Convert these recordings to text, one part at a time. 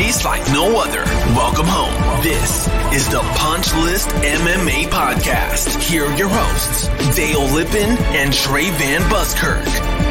series like no other. Welcome home. This is the Punch List MMA Podcast. Here are your hosts, Dale Lippin and Trey Van Buskirk.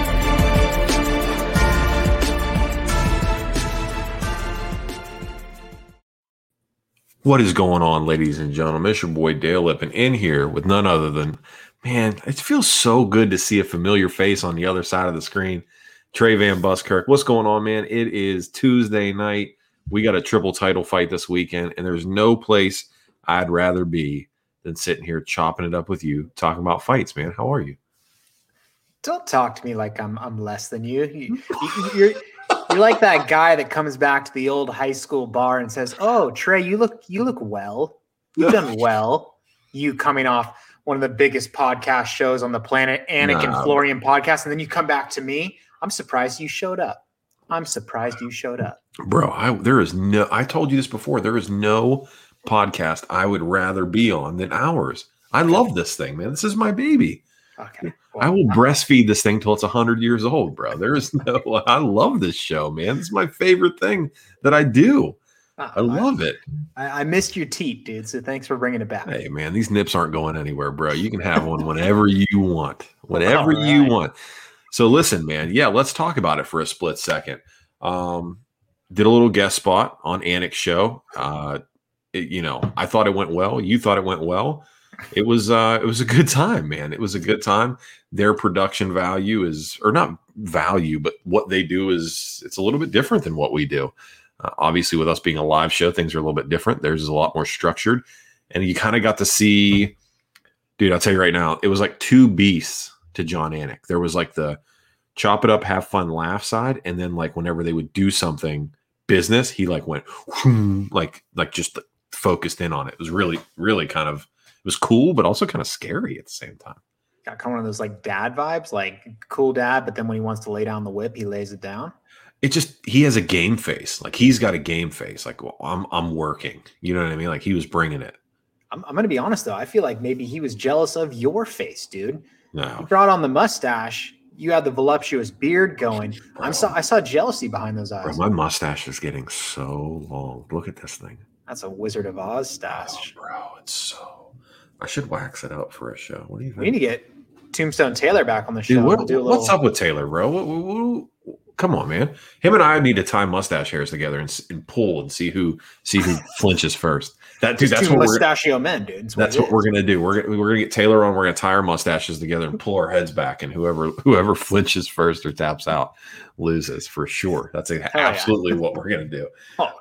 What is going on, ladies and gentlemen? It's your boy Dale Lippin in here with none other than, man, it feels so good to see a familiar face on the other side of the screen. Trey Van Buskirk. What's going on, man? It is Tuesday night. We got a triple title fight this weekend, and there's no place I'd rather be than sitting here chopping it up with you, talking about fights, man. How are you? Don't talk to me like I'm less than you. You're like that guy that comes back to the old high school bar and says, "Oh, Trey, you look well. You've done well. You coming off one of the biggest podcast shows on the planet, Anik and Florian podcast, and then you come back to me. I'm surprised you showed up. Bro, I told you this before. There is no podcast I would rather be on than ours. I love this thing, man. This is my baby. Okay. Well, I will breastfeed this thing till it's 100 years old, bro. I love this show, man. This is my favorite thing that I do. I love it. I missed your teeth, dude. So thanks for bringing it back. Hey, man, these nips aren't going anywhere, bro. You can have one whenever you want. Whenever you want. So listen, man. Yeah, let's talk about it for a split second. Did a little guest spot on Anik's show. I thought it went well. You thought it went well. It was a good time, man. It was a good time. Their production value or not value, but what they do it's a little bit different than what we do. Obviously, with us being a live show, things are a little bit different. Theirs is a lot more structured, and you kind of got to see, dude. I'll tell you right now, it was like two beasts to Jon Anik. There was like the chop it up, have fun, laugh side, and then like whenever they would do something business, he like went like just focused in on it. It was really, really kind of. It was cool, but also kind of scary at the same time. Got kind of one of those like dad vibes, like cool dad, but then when he wants to lay down the whip, he lays it down. He has a game face. Like he's got a game face. Like, well, I'm working. You know what I mean? Like he was bringing it. I'm going to be honest though. I feel like maybe he was jealous of your face, dude. No. You brought on the mustache. You had the voluptuous beard going. Bro. I saw jealousy behind those eyes. Bro, my mustache is getting so long. Look at this thing. That's a Wizard of Oz stash. Oh, bro, it's so. I should wax it up for a show. What do you think? We need to get Tombstone Taylor back on the show. Dude, what's up with Taylor, bro? Come on, man. Him and I need to tie mustache hairs together and pull and see who flinches first. That's what mustachio men, dude. That's what we're gonna do. We're gonna get Taylor on. We're gonna tie our mustaches together and pull our heads back, and whoever flinches first or taps out loses for sure. That's absolutely what we're gonna do.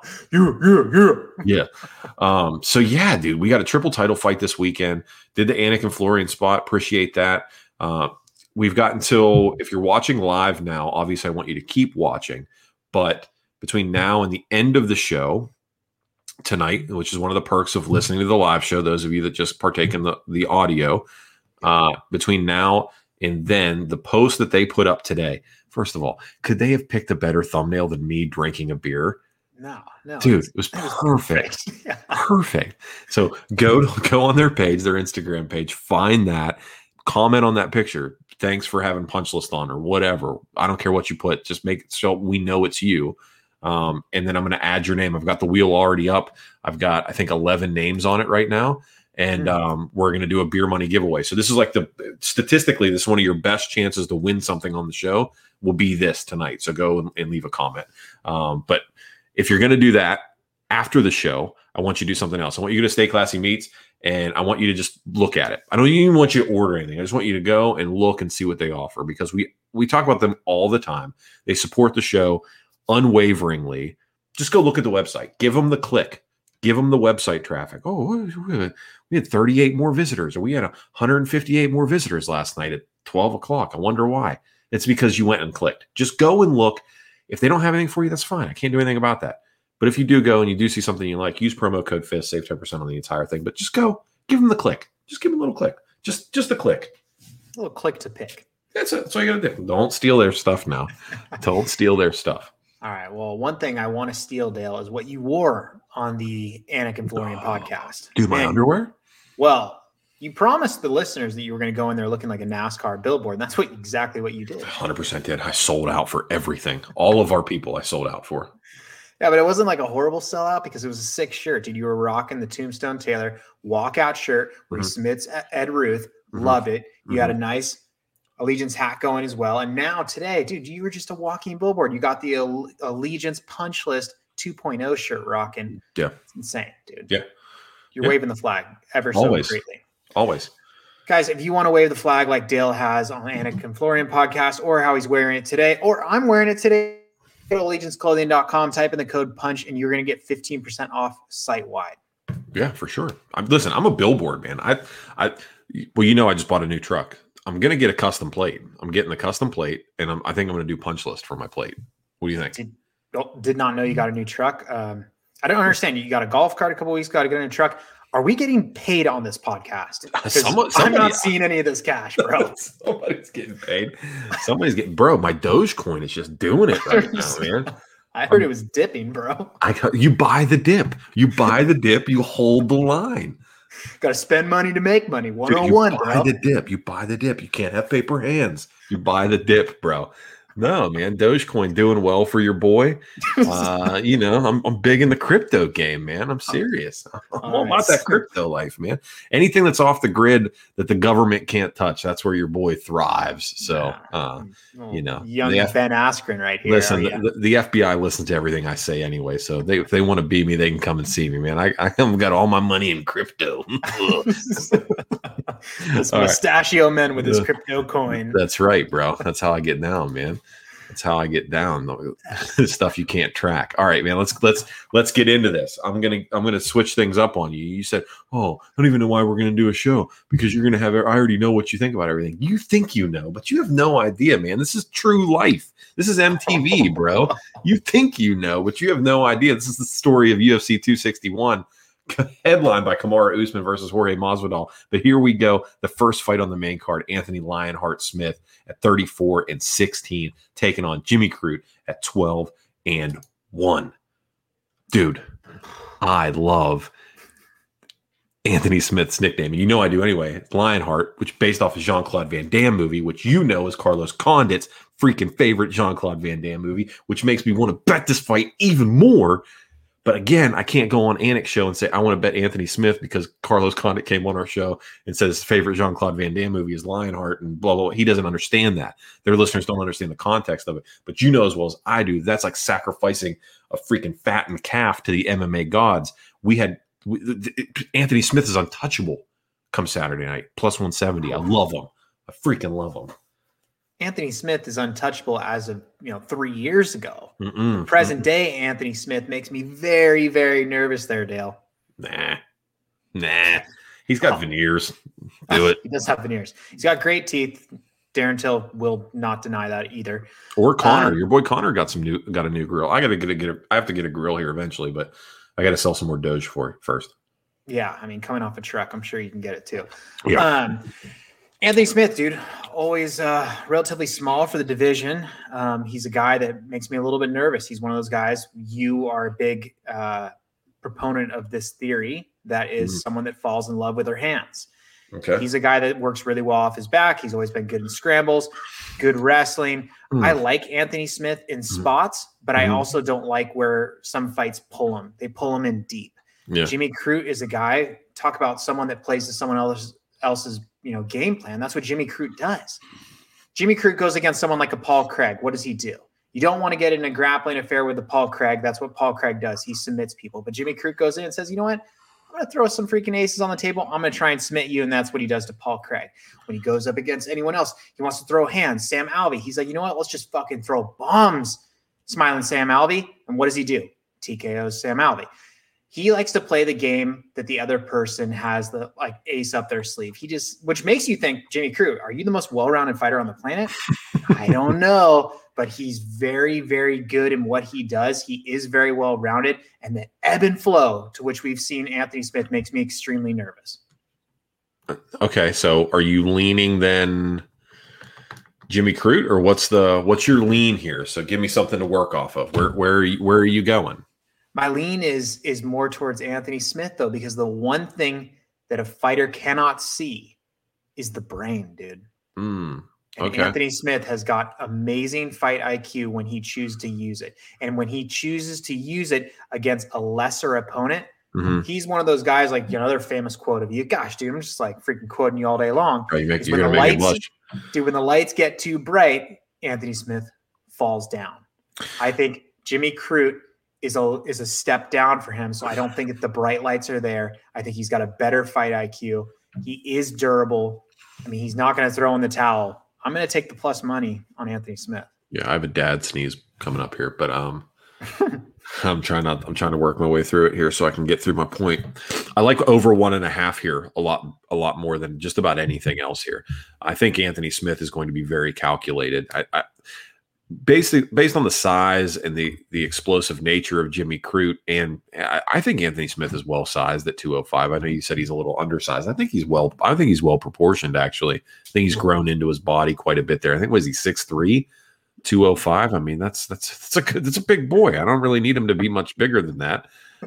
Oh, yeah. So yeah, dude, we got a triple title fight this weekend. Did the Anik and Florian spot? Appreciate that. We've got until, if you're watching live now, obviously I want you to keep watching, but between now and the end of the show tonight, which is one of the perks of listening to the live show, those of you that just partake in the audio, between now and then, the post that they put up today, first of all, could they have picked a better thumbnail than me drinking a beer? No. Dude, it was perfect. Yeah. Perfect. So go on their page, their Instagram page, find that, comment on that picture. Thanks for having Punch List on or whatever. I don't care what you put. Just make it so we know it's you. And then I'm going to add your name. I've got the wheel already up. I've got, I think, 11 names on it right now. And we're going to do a beer money giveaway. So this is like statistically, this is one of your best chances to win something on the show will be this tonight. So go and leave a comment. But if you're going to do that after the show, I want you to do something else. I want you to go to Stay Classy Meats, and I want you to just look at it. I don't even want you to order anything. I just want you to go and look and see what they offer, because we talk about them all the time. They support the show unwaveringly. Just go look at the website. Give them the click. Give them the website traffic. Oh, we had 38 more visitors, or we had 158 more visitors last night at 12 o'clock. I wonder why. It's because you went and clicked. Just go and look. If they don't have anything for you, that's fine. I can't do anything about that. But if you do go and you do see something you like, use promo code FIST, save 10% on the entire thing. But just go, give them the click. Just give them a little click. Just a click. A little click to pick. That's it. That's all you got to do. Don't steal their stuff now. Don't steal their stuff. All right. Well, one thing I want to steal, Dale, is what you wore on the Anik and Florian podcast. Dude, my underwear? Well, you promised the listeners that you were going to go in there looking like a NASCAR billboard. And that's exactly what you did. 100% did. I sold out for everything. All of our people I sold out for. Yeah, but it wasn't like a horrible sellout because it was a sick shirt, dude. You were rocking the Tombstone Taylor walkout shirt where he submits Ed Ruth. Love it. You had a nice Allegiance hat going as well. And now today, dude, you were just a walking billboard. You got the Allegiance Punch List 2.0 shirt rocking. Yeah. It's insane, dude. Yeah. You're waving the flag ever so greatly. Always. Guys, if you want to wave the flag like Dale has on Anik and Florian podcast, or how he's wearing it today, or I'm wearing it today, go to allegianceclothing.com, type in the code PUNCH, and you're going to get 15% off site-wide. Yeah, for sure. Listen, I'm a billboard, man. Well, I just bought a new truck. I'm going to get a custom plate. I'm getting a custom plate, and I think I'm going to do punch list for my plate. What do you think? Did not know you got a new truck. I don't understand. You got a golf cart a couple weeks ago to get a new truck. Are we getting paid on this podcast? I'm not seeing any of this cash, bro. Somebody's getting paid. Somebody's getting, bro. My Dogecoin is just doing it right now, man. I heard it was dipping, bro. You buy the dip. You buy the dip. You hold the line. Got to spend money to make money. 101, bro. You buy the dip. You buy the dip. You can't have paper hands. You buy the dip, bro. No, man. Dogecoin doing well for your boy. I'm big in the crypto game, man. I'm serious. I'm all about that crypto life, man. Anything that's off the grid that the government can't touch, that's where your boy thrives. So, young Ben Askren right here. Listen, the FBI listens to everything I say anyway. So if they want to be me, they can come and see me, man. I got all my money in crypto. This mustachio man with his crypto coin. That's right, bro. That's how I get down, man. That's how I get down. The stuff you can't track. All right, man. Let's get into this. I'm gonna switch things up on you. You said, "Oh, I don't even know why we're gonna do a show because you're gonna have. I already know what you think about everything. You think you know, but you have no idea, man. This is true life. This is MTV, bro. You think you know, but you have no idea. This is the story of UFC 261." Headlined by Kamaru Usman versus Jorge Masvidal. But here we go. The first fight on the main card, Anthony Lionheart Smith at 34-16, taking on Jimmy Crute at 12-1. Dude, I love Anthony Smith's nickname. And you know I do anyway. It's Lionheart, which based off of Jean-Claude Van Damme movie, which you know is Carlos Condit's freaking favorite Jean-Claude Van Damme movie, which makes me want to bet this fight even more. But again, I can't go on Anik's show and say I want to bet Anthony Smith because Carlos Condit came on our show and said his favorite Jean-Claude Van Damme movie is Lionheart and blah, blah, blah. He doesn't understand that. Their listeners don't understand the context of it. But you know as well as I do, that's like sacrificing a freaking fattened calf to the MMA gods. Anthony Smith is untouchable come Saturday night, plus 170. I love him. I freaking love him. Anthony Smith is untouchable as of 3 years ago. Present day Anthony Smith makes me very, very nervous there, Dale. Nah. He's got veneers. Do it. He does have veneers. He's got great teeth. Darren Till will not deny that either. Or Connor. Your boy Connor got a new grill. I have to get a grill here eventually, but I got to sell some more Doge for it first. Yeah, I mean, coming off a truck, I'm sure you can get it too. Yeah. Anthony Smith, dude, always relatively small for the division. He's a guy that makes me a little bit nervous. He's one of those guys. You are a big proponent of this theory that is someone that falls in love with their hands. Okay. He's a guy that works really well off his back. He's always been good in scrambles, good wrestling. I like Anthony Smith in spots, but I also don't like where some fights pull him. They pull him in deep. Yeah. Jimmy Crute is a guy. Talk about someone that plays to someone else's game plan. That's what Jimmy Crute does. Jimmy Crute goes against someone like a Paul Craig. What does he do? You don't want to get in a grappling affair with the Paul Craig. That's what Paul Craig does. He submits people. But Jimmy Crute goes in and says, you know what? I'm going to throw some freaking aces on the table. I'm going to try and submit you. And that's what he does to Paul Craig. When he goes up against anyone else, he wants to throw hands. Sam Alvey, he's like, you know what? Let's just fucking throw bombs. Smiling Sam Alvey. And what does he do? TKOs Sam Alvey. He likes to play the game that the other person has the ace up their sleeve. Which makes you think, Jimmy Crute, are you the most well-rounded fighter on the planet? I don't know, but he's very, very good in what he does. He is very well-rounded, and the ebb and flow to which we've seen Anthony Smith makes me extremely nervous. Okay, so are you leaning then Jimmy Crute, or what's your lean here? So give me something to work off of. Where are you going? My lean is more towards Anthony Smith, though, because the one thing that a fighter cannot see is the brain, dude. And And Anthony Smith has got amazing fight IQ when he chooses to use it. And when he chooses to use it against a lesser opponent, he's one of those guys, like, another famous quote of you. Gosh, dude, I'm just like freaking quoting you all day long. Right, you're going to make it blush. Dude, when the lights get too bright, Anthony Smith falls down. I think Jimmy Crute is a step down for him. So I don't think if the bright lights are there, I think he's got a better fight IQ. He is durable. I mean, he's not going to throw in the towel. I'm going to take the plus money on Anthony Smith. Yeah, I have a dad sneeze coming up here, but I'm trying to work my way through it here so I can get through my point. I like over 1.5 here a lot more than just about anything else here. I think Anthony Smith is going to be very calculated. I basically, based on the size and the explosive nature of Jimmy Crute, and I think Anthony Smith is well sized at 205. I know you said he's a little undersized. I think he's well proportioned, actually. I think he's grown into his body quite a bit there. I think, was he 6'3", 205? I mean, that's a big boy. I don't really need him to be much bigger than that.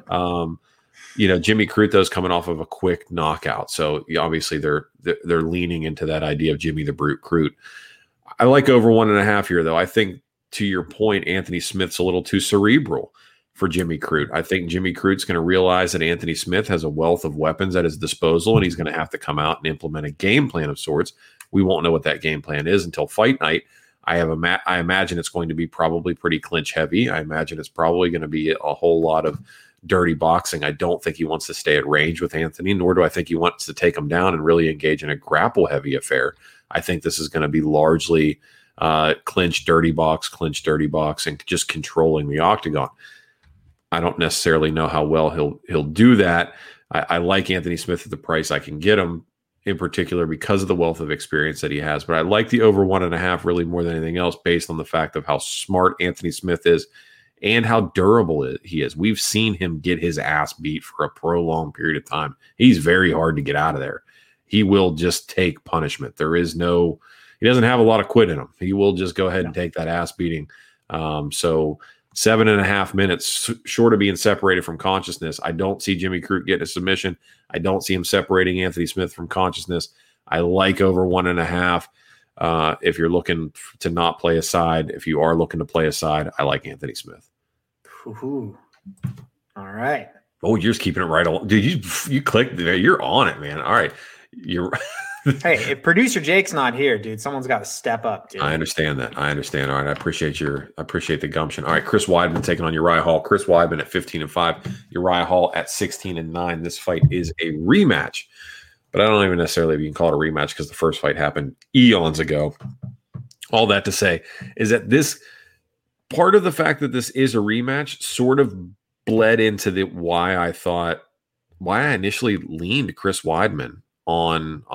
Jimmy Crute, though, is coming off of a quick knockout, so obviously they're leaning into that idea of Jimmy the Brute Crute. I like over 1.5 here, though. I think, to your point, Anthony Smith's a little too cerebral for Jimmy Crute. I think Jimmy Crute's going to realize that Anthony Smith has a wealth of weapons at his disposal, and he's going to have to come out and implement a game plan of sorts. We won't know what that game plan is until fight night. I imagine it's going to be probably pretty clinch heavy. I imagine it's probably going to be a whole lot of dirty boxing. I don't think he wants to stay at range with Anthony, nor do I think he wants to take him down and really engage in a grapple heavy affair. I think this is going to be largely clinch, dirty box, and just controlling the octagon. I don't necessarily know how well he'll do that. I like Anthony Smith at the price I can get him, in particular because of the wealth of experience that he has. But I like the over 1.5 really more than anything else, based on the fact of how smart Anthony Smith is and how durable he is. We've seen him get his ass beat for a prolonged period of time. He's very hard to get out of there. He will just take punishment. He doesn't have a lot of quit in him. He will just go ahead and take that ass beating. So 7.5 minutes short of being separated from consciousness. I don't see Jimmy Crute getting a submission. I don't see him separating Anthony Smith from consciousness. I like over 1.5. If you're looking to not play a side, if you are looking to play a side, I like Anthony Smith. Ooh. All right. Oh, you're just keeping it right along. Dude, you clicked there. You're on it, man. All right. Hey, if producer Jake's not here, dude, someone's got to step up, dude. I understand that. All right. I appreciate the gumption. All right. Chris Weidman taking on Uriah Hall. Chris Weidman at 15-5. Uriah Hall at 16-9. This fight is a rematch, but I don't even necessarily even call it a rematch because the first fight happened eons ago. All that to say is that this part of the fact that this is a rematch sort of bled into why I initially leaned Chris Weidman on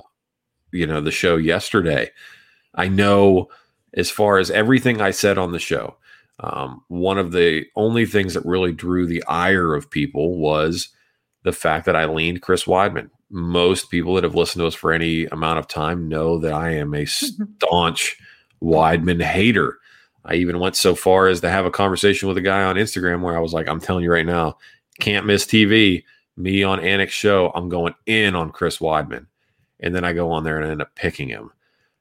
the show yesterday. I know, as far as everything I said on the show, one of the only things that really drew the ire of people was the fact that I leaned Chris Weidman. Most people that have listened to us for any amount of time know that I am a staunch Weidman hater. I even went so far as to have a conversation with a guy on Instagram where I was like, I'm telling you right now, can't miss TV. Me on Anik's show, I'm going in on Chris Weidman. And then I go on there and end up picking him.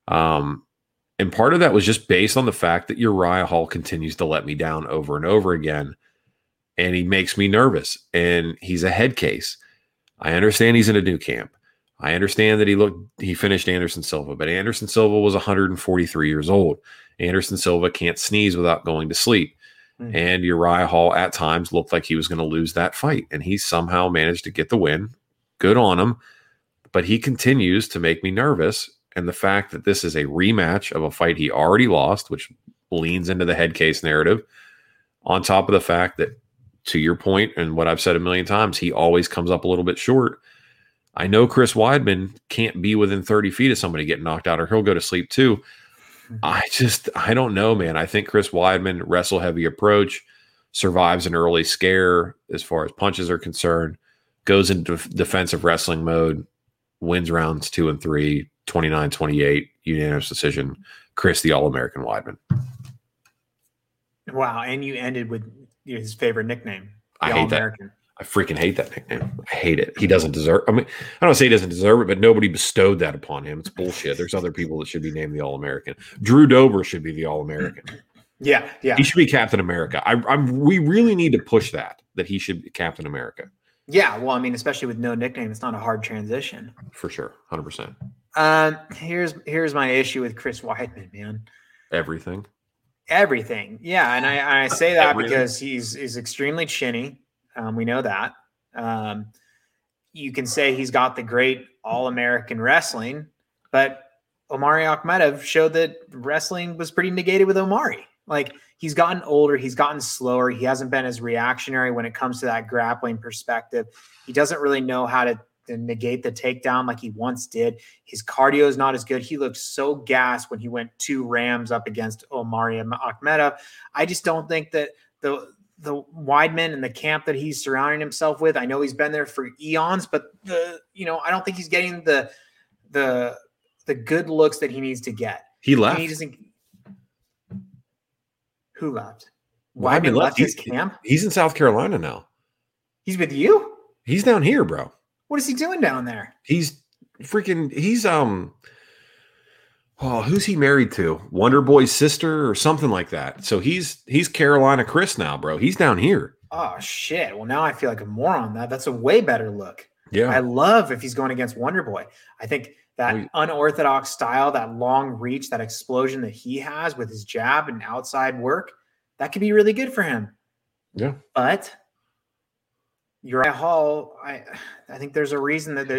And part of that was just based on the fact that Uriah Hall continues to let me down over and over again. And he makes me nervous. And he's a head case. I understand he's in a new camp. I understand that he finished Anderson Silva. But Anderson Silva was 143 years old. Anderson Silva can't sneeze without going to sleep. And Uriah Hall at times looked like he was going to lose that fight. And he somehow managed to get the win. Good on him. But he continues to make me nervous. And the fact that this is a rematch of a fight he already lost, which leans into the head case narrative, on top of the fact that, to your point and what I've said a million times, he always comes up a little bit short. I know Chris Weidman can't be within 30 feet of somebody getting knocked out, or he'll go to sleep too. I don't know, man. I think Chris Weidman, wrestle heavy approach, survives an early scare as far as punches are concerned, goes into defensive wrestling mode, wins rounds 2 and 3, 29-28, unanimous decision. Chris, the All-American Weidman. Wow. And you ended with his favorite nickname. I hate that. I freaking hate that nickname. I hate it. He doesn't deserve. I mean, I don't say he doesn't deserve it, but nobody bestowed that upon him. It's bullshit. There's other people that should be named the All-American. Drew Dober should be the All-American. Yeah. He should be Captain America. We really need to push that he should be Captain America. Yeah. Well, I mean, especially with no nickname, it's not a hard transition. For sure. 100%. Here's my issue with Chris Weidman, man. Everything. Yeah. And I say that because he's extremely chinny. We know that. You can say he's got the great All-American wrestling, but Omari Akhmedov showed that wrestling was pretty negated with Omari. Like, he's gotten older, he's gotten slower, he hasn't been as reactionary when it comes to that grappling perspective. He doesn't really know how to negate the takedown like he once did. His cardio is not as good. He looked so gassed when he went 2 Rams up against Omari Akhmedov. I just don't think that the Weidman and the camp that he's surrounding himself with, I know he's been there for eons, but I don't think he's getting the good looks that he needs to get. He left. Who left? Weidman left his camp? He's in South Carolina now. He's with you? He's down here, bro. What is he doing down there? He's who's he married to? Wonder Boy's sister or something like that. So he's Carolina Chris now, bro. He's down here. Oh shit. Well, now I feel like a moron. That's a way better look. Yeah. I love if he's going against Wonder Boy. I think that unorthodox style, that long reach, that explosion that he has with his jab and outside work, that could be really good for him. Yeah. But Uriah Hall, I think there's a reason that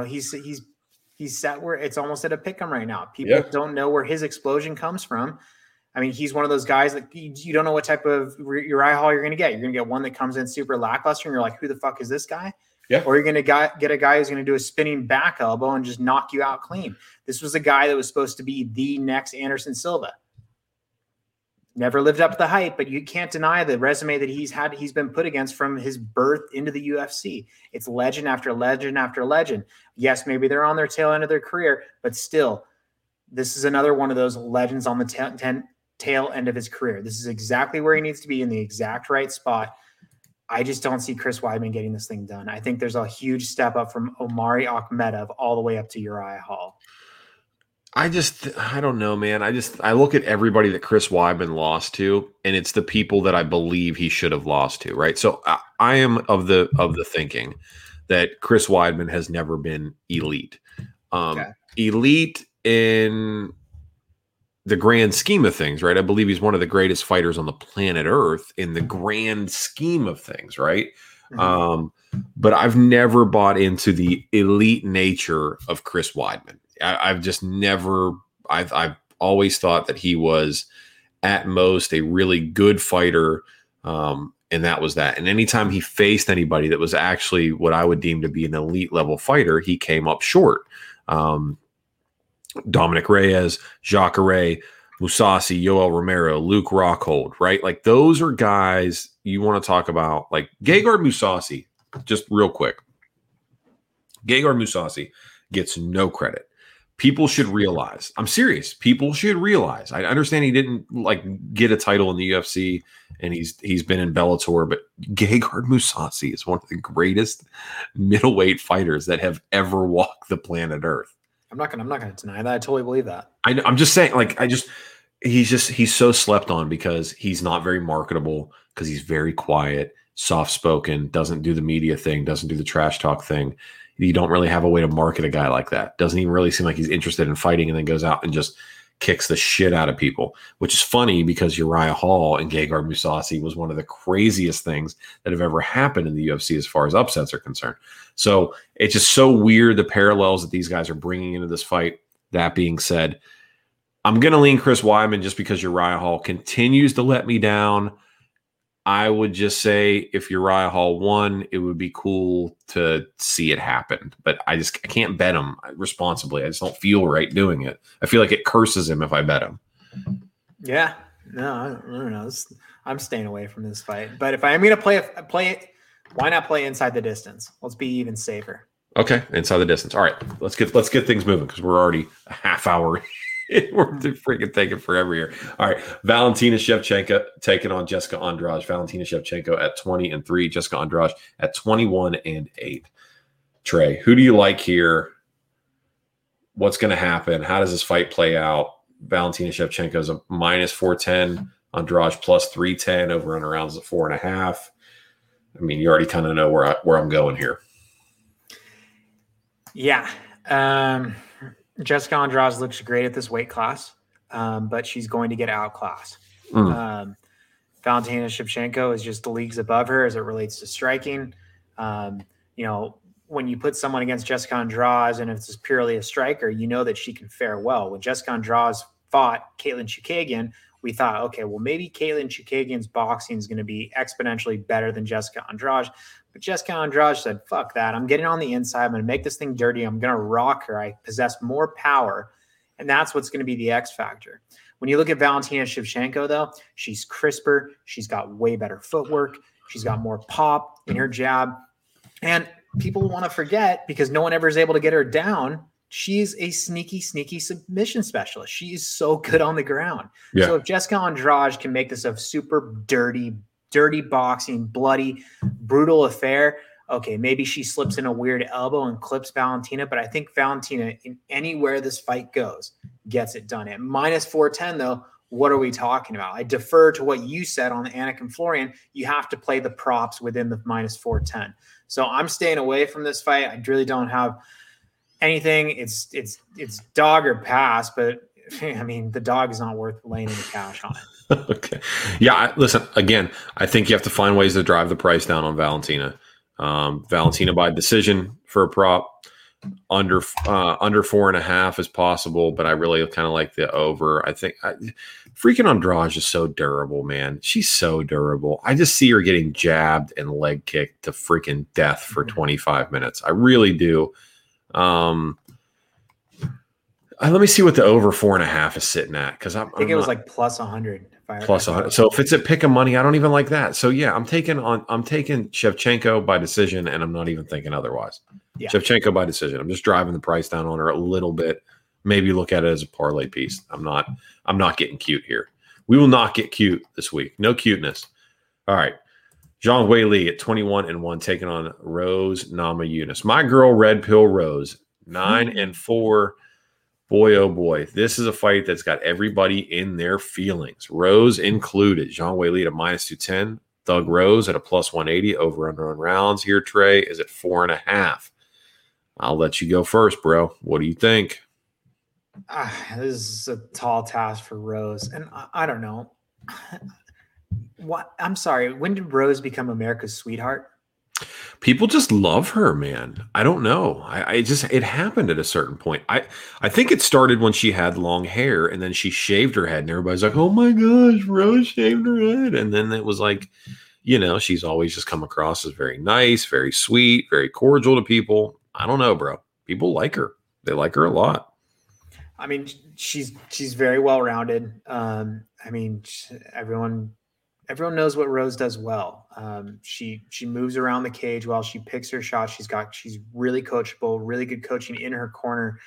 he's set where it's almost at a pick 'em right now. People don't know where his explosion comes from. I mean, he's one of those guys that you don't know what type of Uriah Hall you're going to get. You're going to get one that comes in super lackluster and you're like, who the fuck is this guy? Yeah. Or you're going to get a guy who's going to do a spinning back elbow and just knock you out clean. This was a guy that was supposed to be the next Anderson Silva. Never lived up to the hype, but you can't deny the resume that he's been put against from his birth into the UFC. It's legend after legend after legend. Yes, maybe they're on their tail end of their career, but still, this is another one of those legends on the tail end of his career. This is exactly where he needs to be, in the exact right spot. I just don't see Chris Weidman getting this thing done. I think there's a huge step up from Omari Akhmedov all the way up to Uriah Hall. I don't know, man. I look at everybody that Chris Weidman lost to, and it's the people that I believe he should have lost to, right? So I am of the thinking that Chris Weidman has never been elite. Elite in the grand scheme of things, right? I believe he's one of the greatest fighters on the planet Earth in the grand scheme of things, right? Mm-hmm. But I've never bought into the elite nature of Chris Weidman. I've just never. I've always thought that he was at most a really good fighter, and that was that. And anytime he faced anybody that was actually what I would deem to be an elite level fighter, he came up short. Dominic Reyes, Jacare, Mousasi, Yoel Romero, Luke Rockhold, right? Like, those are guys you want to talk about. Like Gegard Mousasi, just real quick. Gegard Mousasi gets no credit. People should realize, I'm serious. People should realize. I understand he didn't get a title in the UFC and he's been in Bellator, but Gegard Mousasi is one of the greatest middleweight fighters that have ever walked the planet Earth. I'm not gonna deny that. I totally believe that. I'm just saying, he's so slept on because he's not very marketable, because he's very quiet, soft spoken, doesn't do the media thing, doesn't do the trash talk thing. You don't really have a way to market a guy like that. Doesn't even really seem like he's interested in fighting, and then goes out and just kicks the shit out of people, which is funny because Uriah Hall and Gegard Mousasi was one of the craziest things that have ever happened in the UFC as far as upsets are concerned. So it's just so weird, the parallels that these guys are bringing into this fight. That being said, I'm going to lean Chris Weidman just because Uriah Hall continues to let me down. I would just say if Uriah Hall won, it would be cool to see it happen. But I can't bet him responsibly. I just don't feel right doing it. I feel like it curses him if I bet him. Yeah. No, I don't know. I'm staying away from this fight. But if I'm going to play it, why not play inside the distance? Let's be even safer. Okay, inside the distance. All right, let's get things moving because we're already a half hour We're freaking taking forever here. All right. Valentina Shevchenko taking on Jessica Andrade. Valentina Shevchenko at 20-3. Jessica Andrade at 21-8. Trey, who do you like here? What's going to happen? How does this fight play out? Valentina Shevchenko is a minus 410. Andrade plus 310. Over and around is at 4.5. I mean, you already kind of know where I'm going here. Yeah. Jessica Andrade looks great at this weight class, but she's going to get outclassed. Valentina Shevchenko is just the leagues above her as it relates to striking. When you put someone against Jessica Andrade and it's purely a striker, you know that she can fare well. When Jessica Andrade fought Katlyn Chookagian, we thought, okay, well, maybe Katlyn Chookagian's boxing is going to be exponentially better than Jessica Andrade. But Jessica Andrade said, fuck that. I'm getting on the inside. I'm going to make this thing dirty. I'm going to rock her. I possess more power. And that's what's going to be the X factor. When you look at Valentina Shevchenko, though, she's crisper. She's got way better footwork. She's got more pop in her jab. And people want to forget, because no one ever is able to get her down, she's a sneaky submission specialist. She is so good on the ground. Yeah. So if Jessica Andrade can make this a super dirty boxing, bloody, brutal affair, okay, maybe she slips in a weird elbow and clips Valentina, but I think Valentina, in anywhere this fight goes, gets it done. At minus 410, though, what are we talking about? I defer to what you said on the Anik and Florian. You have to play the props within the minus 410. So I'm staying away from this fight. I really don't have anything. It's dog or pass, but I mean, the dog is not worth laying any cash on it. Okay. Yeah. Listen, again, I think you have to find ways to drive the price down on Valentina. Valentina by decision for a prop. Under 4.5 is possible, but I really kind of like the over. I think freaking Andrade is so durable, man. She's so durable. I just see her getting jabbed and leg kicked to freaking death for 25 minutes. I really do. Let me see what the over 4.5 is sitting at, because I think it was like plus 100. Plus 100. So if it's at pick of money, I don't even like that. So yeah, I'm taking Shevchenko by decision, and I'm not even thinking otherwise. Yeah. Shevchenko by decision. I'm just driving the price down on her a little bit. Maybe look at it as a parlay piece. I'm not getting cute here. We will not get cute this week. No cuteness. All right. Zhang Weili at 21-1 taking on Rose Namajunas. My girl, Red Pill Rose, 9-4. Boy, oh boy, this is a fight that's got everybody in their feelings, Rose included. Zhang Weili at minus 210. Thug Rose at a plus 180. Over under on rounds here, Trey, is at 4.5. I'll let you go first, bro. What do you think? This is a tall task for Rose. And I don't know. What? I'm sorry. When did Rose become America's sweetheart? People just love her, man. I don't know. It happened at a certain point. I think it started when she had long hair, and then she shaved her head, and everybody's like, oh my gosh, Rose shaved her head. And then it was like, she's always just come across as very nice, very sweet, very cordial to people. I don't know, bro. People like her. They like her a lot. I mean, she's very well-rounded. Everyone knows what Rose does well. She moves around the cage well. She picks her shots. She's really coachable, really good coaching in her corner.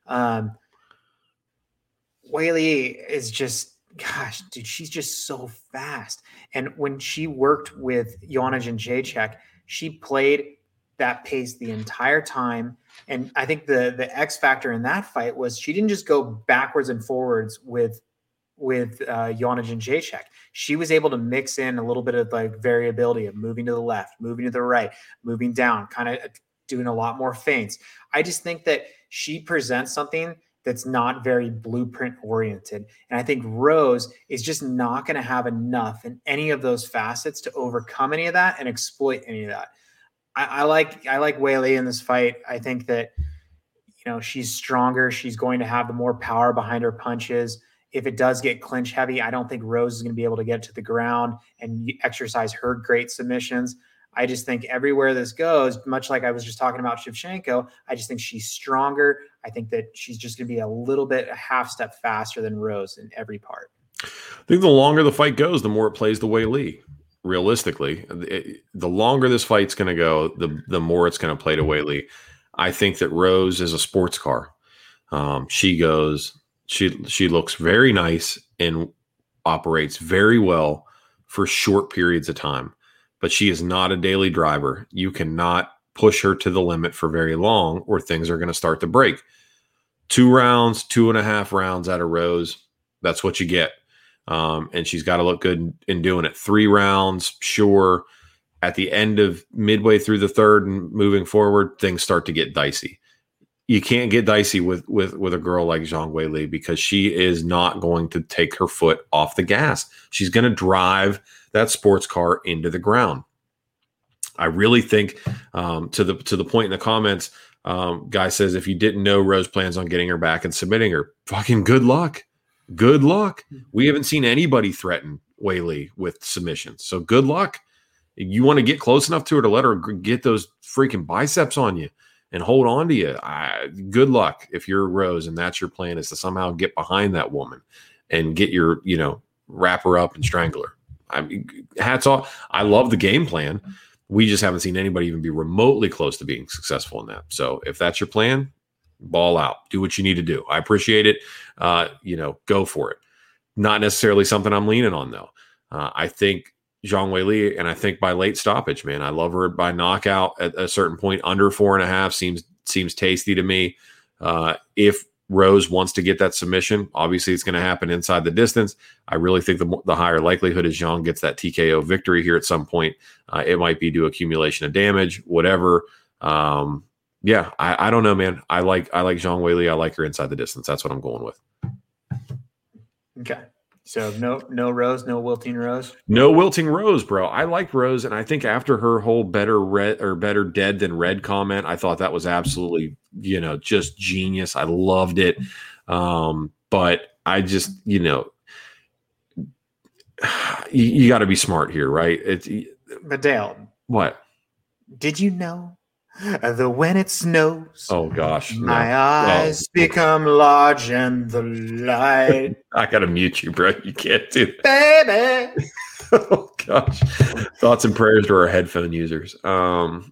Weili is just, gosh, dude, she's just so fast. And when she worked with Joanna Jędrzejczyk, she played that pace the entire time. And I think the X factor in that fight was she didn't just go backwards and forwards with Joanna Jędrzejczyk. She was able to mix in a little bit of like variability of moving to the left, moving to the right, moving down, kind of doing a lot more feints. I just think that she presents something that's not very blueprint oriented. And I think Rose is just not going to have enough in any of those facets to overcome any of that and exploit any of that. I like Weili in this fight. I think that, she's stronger. She's going to have the more power behind her punches. If it does get clinch heavy, I don't think Rose is going to be able to get to the ground and exercise her great submissions. I just think everywhere this goes, much like I was just talking about Shevchenko, I just think she's stronger. I think that she's just going to be a half step faster than Rose in every part. I think the longer the fight goes, the more it plays the Weili. Realistically, the longer this fight's going to go, the more it's going to play to Weili. I think that Rose is a sports car. She goes She looks very nice and operates very well for short periods of time, but she is not a daily driver. You cannot push her to the limit for very long or things are going to start to break. 2 rounds, 2.5 rounds out of Rose, that's what you get. And she's got to look good in doing it. 3 rounds, sure. At the end of midway through the third and moving forward, things start to get dicey. You can't get dicey with a girl like Zhang Weili because she is not going to take her foot off the gas. She's going to drive that sports car into the ground. I really think to the point in the comments, guy says, if you didn't know Rose plans on getting her back and submitting her, fucking good luck. Good luck. We haven't seen anybody threaten Weili with submissions. So good luck. You want to get close enough to her to let her get those freaking biceps on you and hold on to you. Good luck if you're Rose and that's your plan, is to somehow get behind that woman and get your, wrap her up and strangle her. I mean, hats off. I love the game plan. We just haven't seen anybody even be remotely close to being successful in that. So if that's your plan, ball out. Do what you need to do. I appreciate it. Go for it. Not necessarily something I'm leaning on, though. I think Zhang Weili, and I think by late stoppage, man, I love her by knockout at a certain point. Under 4.5 seems tasty to me. If Rose wants to get that submission, obviously it's going to happen inside the distance. I really think the higher likelihood is Zhang gets that TKO victory here at some point. It might be due accumulation of damage, whatever. I don't know, man. I like Zhang Weili. I like her inside the distance. That's what I'm going with. Okay. So no Rose, no wilting Rose? No wilting Rose, bro. I like Rose, and I think after her whole better dead than red comment, I thought that was absolutely, just genius. I loved it. But I just, you got to be smart here, right? But Dale. What? Did you know that when it snows, oh gosh, my eyes become large and the light. I gotta mute you, bro. You can't do that. Baby. Oh gosh. Thoughts and prayers to our headphone users. Golly,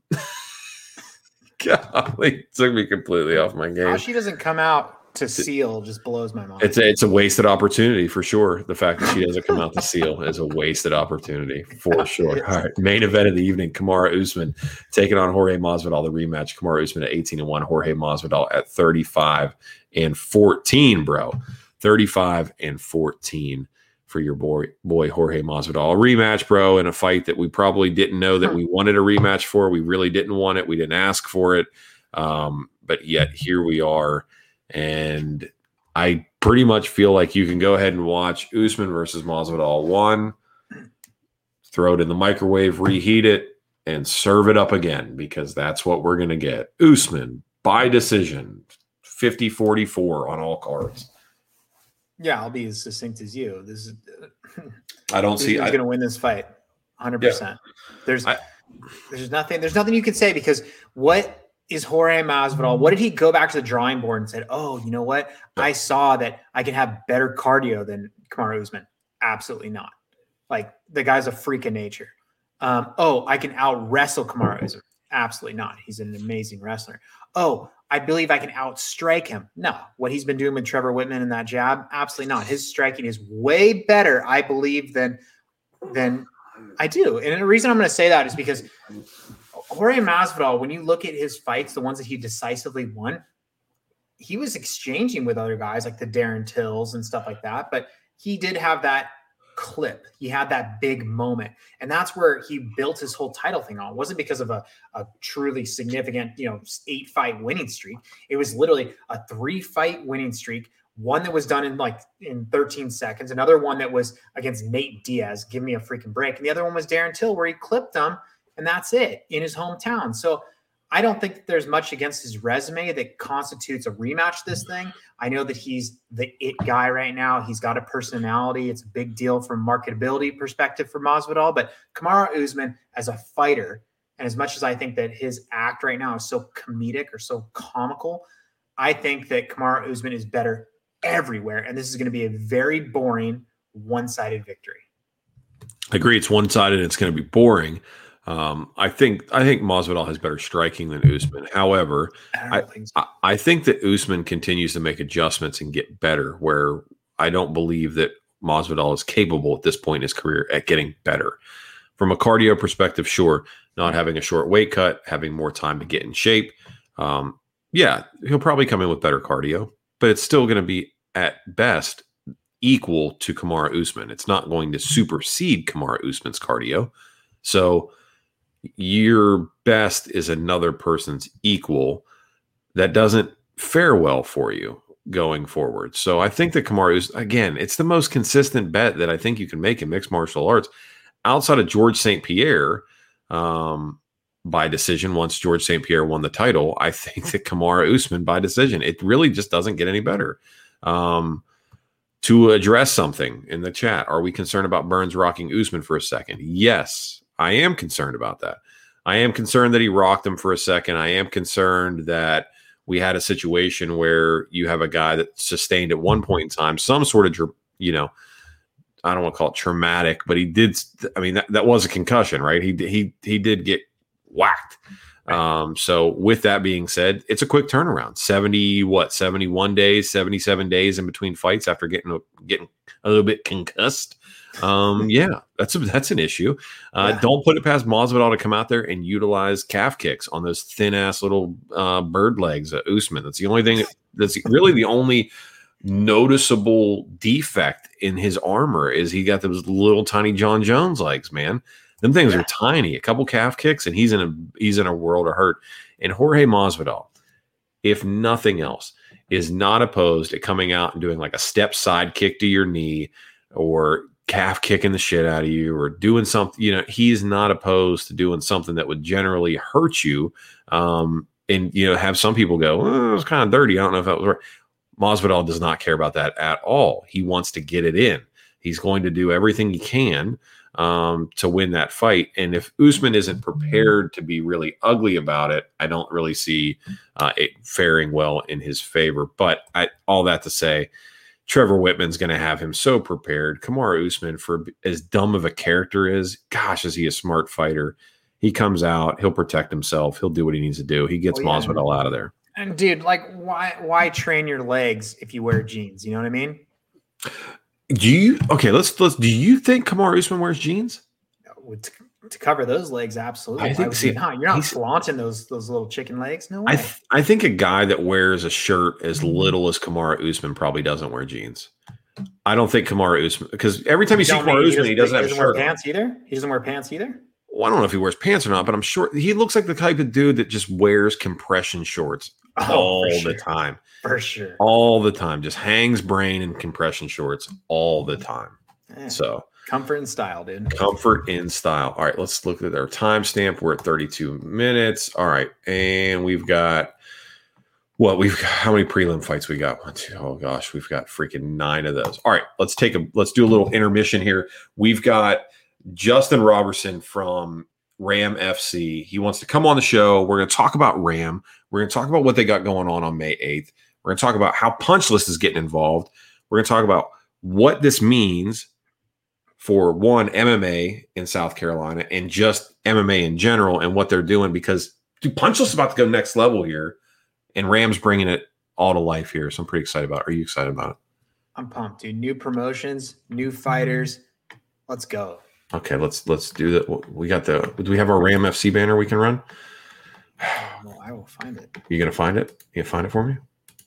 it took me completely off my game. How she doesn't come out to seal just blows my mind. It's a wasted opportunity for sure. The fact that she doesn't come out to seal is a wasted opportunity for sure. All right, main event of the evening: Kamaru Usman taking on Jorge Masvidal. The rematch: Kamaru Usman at 18-1, Jorge Masvidal at 35-14. Bro, 35-14 for your boy Jorge Masvidal. A rematch, bro, in a fight that we probably didn't know that we wanted a rematch for. We really didn't want it. We didn't ask for it, but yet here we are. And I pretty much feel like you can go ahead and watch Usman versus Masvidal 1, throw it in the microwave, reheat it, and serve it up again, because that's what we're going to get. Usman by decision, 50-44 on all cards. Yeah, I'll be as succinct as you. This is. I don't see. Who's going to win this fight? 100%. Yeah. There's nothing. There's nothing you can say, because what is Jorge Masvidal? What did he go back to the drawing board and said, oh, you know what? I saw that I can have better cardio than Kamaru Usman. Absolutely not. Like, the guy's a freak of nature. I can out wrestle Kamaru Usman. Absolutely not. He's an amazing wrestler. Oh, I believe I can outstrike him. No. What he's been doing with Trevor Whitman and that jab? Absolutely not. His striking is way better, I believe, than I do. And the reason I'm going to say that is because Jorge Masvidal, when you look at his fights, the ones that he decisively won, he was exchanging with other guys like the Darren Tills and stuff like that. But he did have that clip. He had that big moment. And that's where he built his whole title thing on. It wasn't because of a truly significant, 8-fight winning streak. It was literally a 3-fight winning streak. One that was done in 13 seconds. Another one that was against Nate Diaz. Give me a freaking break. And the other one was Darren Till, where he clipped him. And that's it, in his hometown. So I don't think that there's much against his resume that constitutes a rematch this thing. I know that he's the it guy right now. He's got a personality. It's a big deal from marketability perspective for Masvidal. But Kamaru Usman, as a fighter, and as much as I think that his act right now is so comedic or so comical, I think that Kamaru Usman is better everywhere. And this is going to be a very boring, one-sided victory. I agree. It's one-sided. It's going to be boring. I think Masvidal has better striking than Usman. However, I think that Usman continues to make adjustments and get better, where I don't believe that Masvidal is capable at this point in his career at getting better. From a cardio perspective, sure, not having a short weight cut, having more time to get in shape. Yeah, he'll probably come in with better cardio, but it's still going to be at best equal to Kamaru Usman. It's not going to supersede Kamaru Usman's cardio. So your best is another person's equal. That doesn't fare well for you going forward. So I think that Kamaru, again, it's the most consistent bet that I think you can make in mixed martial arts outside of George St. Pierre by decision. Once George St. Pierre won the title, I think that Kamaru Usman by decision. It really just doesn't get any better. To address something in the chat, are we concerned about Burns rocking Usman for a second? Yes, I am concerned about that. I am concerned that he rocked him for a second. I am concerned that we had a situation where you have a guy that sustained at one point in time some sort of, I don't want to call it traumatic, but he did. I mean, that was a concussion, right? He did get whacked. So with that being said, it's a quick turnaround. 71 days, 77 days in between fights after getting a little bit concussed. Yeah, that's an issue. Don't put it past Masvidal to come out there and utilize calf kicks on those thin ass little bird legs at Usman. That's the only thing. That's really the only noticeable defect in his armor is he got those little tiny John Jones legs, man. Them things are tiny. A couple calf kicks, and he's in a world of hurt. And Jorge Masvidal, if nothing else, is not opposed to coming out and doing like a step side kick to your knee or calf kicking the shit out of you or doing something. He's not opposed to doing something that would generally hurt you. And have some people go, it was kind of dirty. I don't know if that was right. Masvidal does not care about that at all. He wants to get it in. He's going to do everything he can to win that fight. And if Usman isn't prepared to be really ugly about it, I don't really see it faring well in his favor. But all that to say, Trevor Whitman's going to have him so prepared. Kamaru Usman, for as dumb of a character is, gosh, is he a smart fighter? He comes out, he'll protect himself, he'll do what he needs to do. He gets Masvidal out of there. And dude, like, why train your legs if you wear jeans? You know what I mean? Do you think Kamaru Usman wears jeans? To cover those legs, absolutely. I think you're not flaunting those little chicken legs. No way. I think a guy that wears a shirt as little as Kamaru Usman probably doesn't wear jeans. I don't think Kamaru Usman, because every time you see Kamaru Usman, he doesn't have a shirt. Wear pants either. He doesn't wear pants either. Well, I don't know if he wears pants or not, but I'm sure he looks like the type of dude that just wears compression shorts all the time. For sure. All the time. Just hangs brain in compression shorts all the time. So comfort and style, dude. Comfort in style. All right, let's look at our timestamp. We're at 32 minutes. All right. And we've got how many prelim fights we got? Oh gosh, we've got freaking 9 of those. All right, let's do a little intermission here. We've got Justin Robertson from Ram FC. He wants to come on the show. We're going to talk about Ram. We're going to talk about what they got going on May 8th. We're going to talk about how Punch List is getting involved. We're going to talk about what this means for MMA in South Carolina and just MMA in general and what they're doing, because Punch List is about to go next level here, and Ram's bringing it all to life here. So I'm pretty excited about it. Are you excited about it? I'm pumped, dude. New promotions, new fighters. Let's go. Okay, let's do that. Do we have our Ram FC banner we can run? Well, I will find it. You gonna find it? You find it for me?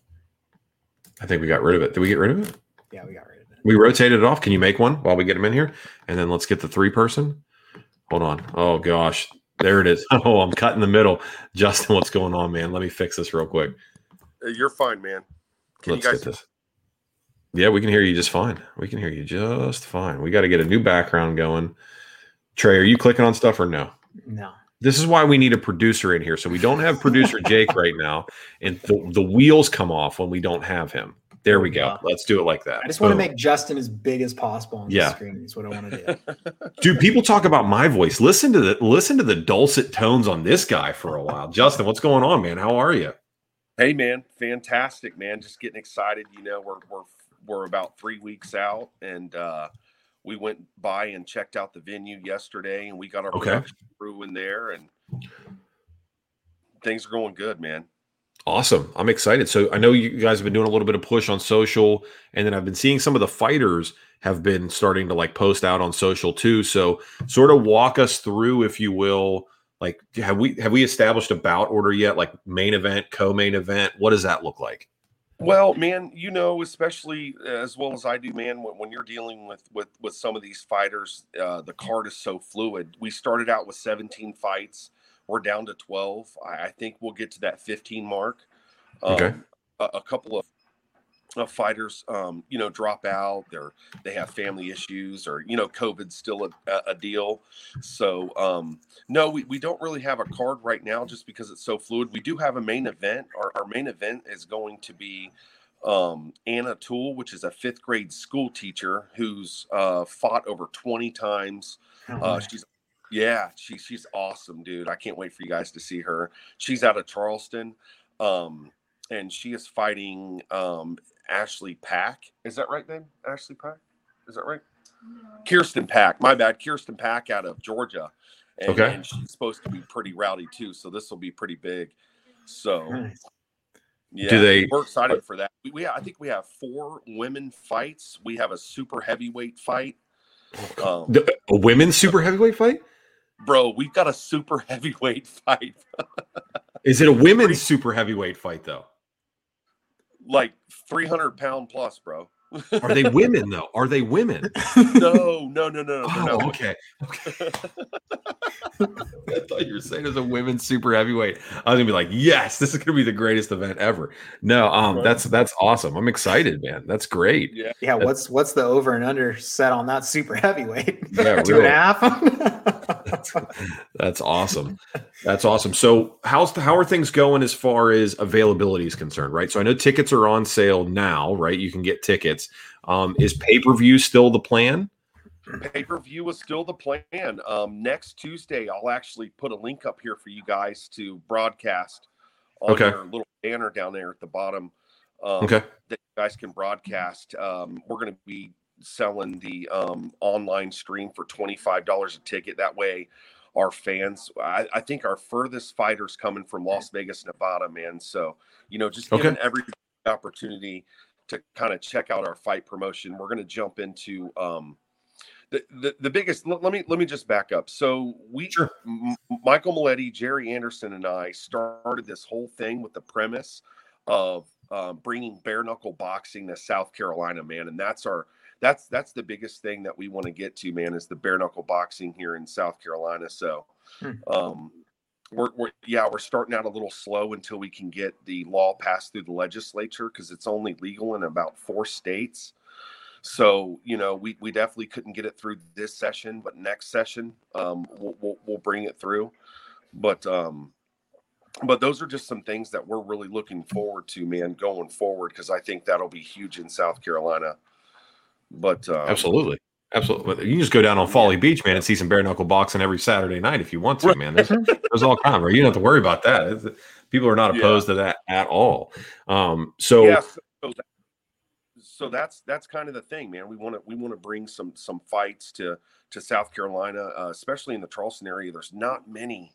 I think we got rid of it. Did we get rid of it? Yeah, we got rid of it. We rotated it off. Can you make one while we get them in here? And then let's get the 3-person. Hold on. Oh gosh, there it is. Oh, I'm cutting the middle. Justin, what's going on, man? Let me fix this real quick. You're fine, man. Let's get this. Yeah, we can hear you just fine. We can hear you just fine. We got to get a new background going. Trey, are you clicking on stuff or no? No. This is why we need a producer in here. So we don't have producer Jake right now, and the wheels come off when we don't have him. There we go. Let's do it like that. I just want to make Justin as big as possible on the screen. Is what I want to do. Dude, people talk about my voice. Listen to the dulcet tones on this guy for a while. Justin, what's going on, man? How are you? Hey, man. Fantastic, man. Just getting excited. We're about 3 weeks out, and we went by and checked out the venue yesterday, and we got our Okay. production crew in there, and things are going good, man. Awesome. I'm excited. So I know you guys have been doing a little bit of push on social, and then I've been seeing some of the fighters have been starting to like post out on social too. So sort of walk us through, if you will, like have we established a bout order yet? Like main event, co-main event? What does that look like? Well, man, especially as well as I do, man, when you're dealing with some of these fighters, the card is so fluid. We started out with 17 fights. We're down to 12. I think we'll get to that 15 mark. Okay. A couple of fighters, drop out. They have family issues, or COVID's still a deal. So no, we don't really have a card right now, just because it's so fluid. We do have a main event. Our main event is going to be Anna Toole, which is a 5th grade school teacher who's fought over 20 times. She's awesome, dude. I can't wait for you guys to see her. She's out of Charleston, and she is fighting Ashley Pack. Is that right, then? Ashley Pack? Is that right? No. Kirsten Pack. My bad. Kirsten Pack out of Georgia. And she's supposed to be pretty rowdy, too, so this will be pretty big. So, yeah, we're excited for that. I think we have 4 women fights. We have a super heavyweight fight. A women's super heavyweight fight? Bro, we've got a super heavyweight fight. Is it a women's super heavyweight fight, though? Like 300-pound plus, bro. Are they women, though? Are they women? No. Oh, okay. I thought you were saying it was a women's super heavyweight. I was gonna be like, yes, this is gonna be the greatest event ever. No, that's awesome. I'm excited, man. That's great. Yeah. What's the over and under set on that super heavyweight? Yeah, 2.5. That's awesome. That's awesome. So how are things going as far as availability is concerned, right? So I know tickets are on sale now, right? You can get tickets. Is pay-per-view still the plan? Pay-per-view is still the plan. Next Tuesday, I'll actually put a link up here for you guys to broadcast on your little banner down there at the bottom. That you guys can broadcast. We're going to be selling the online stream for $25 a ticket. That way, our fans, I think our furthest fighter's coming from Las Vegas, Nevada, man. So, just giving every opportunity to kind of check out our fight promotion. We're going to jump into the biggest. Let me just back up. So Michael Maletti, Jerry Anderson, and I started this whole thing with the premise of bringing bare knuckle boxing to South Carolina, man, and that's the biggest thing that we want to get to, man, is the bare knuckle boxing here in South Carolina. So, we're starting out a little slow until we can get the law passed through the legislature, because it's only legal in about 4 states. So, we definitely couldn't get it through this session, but next session, we'll bring it through. But those are just some things that we're really looking forward to, man, going forward, because I think that'll be huge in South Carolina. But absolutely. You can just go down on Folly Beach, man, and see some bare knuckle boxing every Saturday night if you want to, man. There's all kinds, right? You don't have to worry about that. People are not opposed to that at all. So that's kind of the thing, man. We want to bring some fights to South Carolina, especially in the Charleston area. There's not many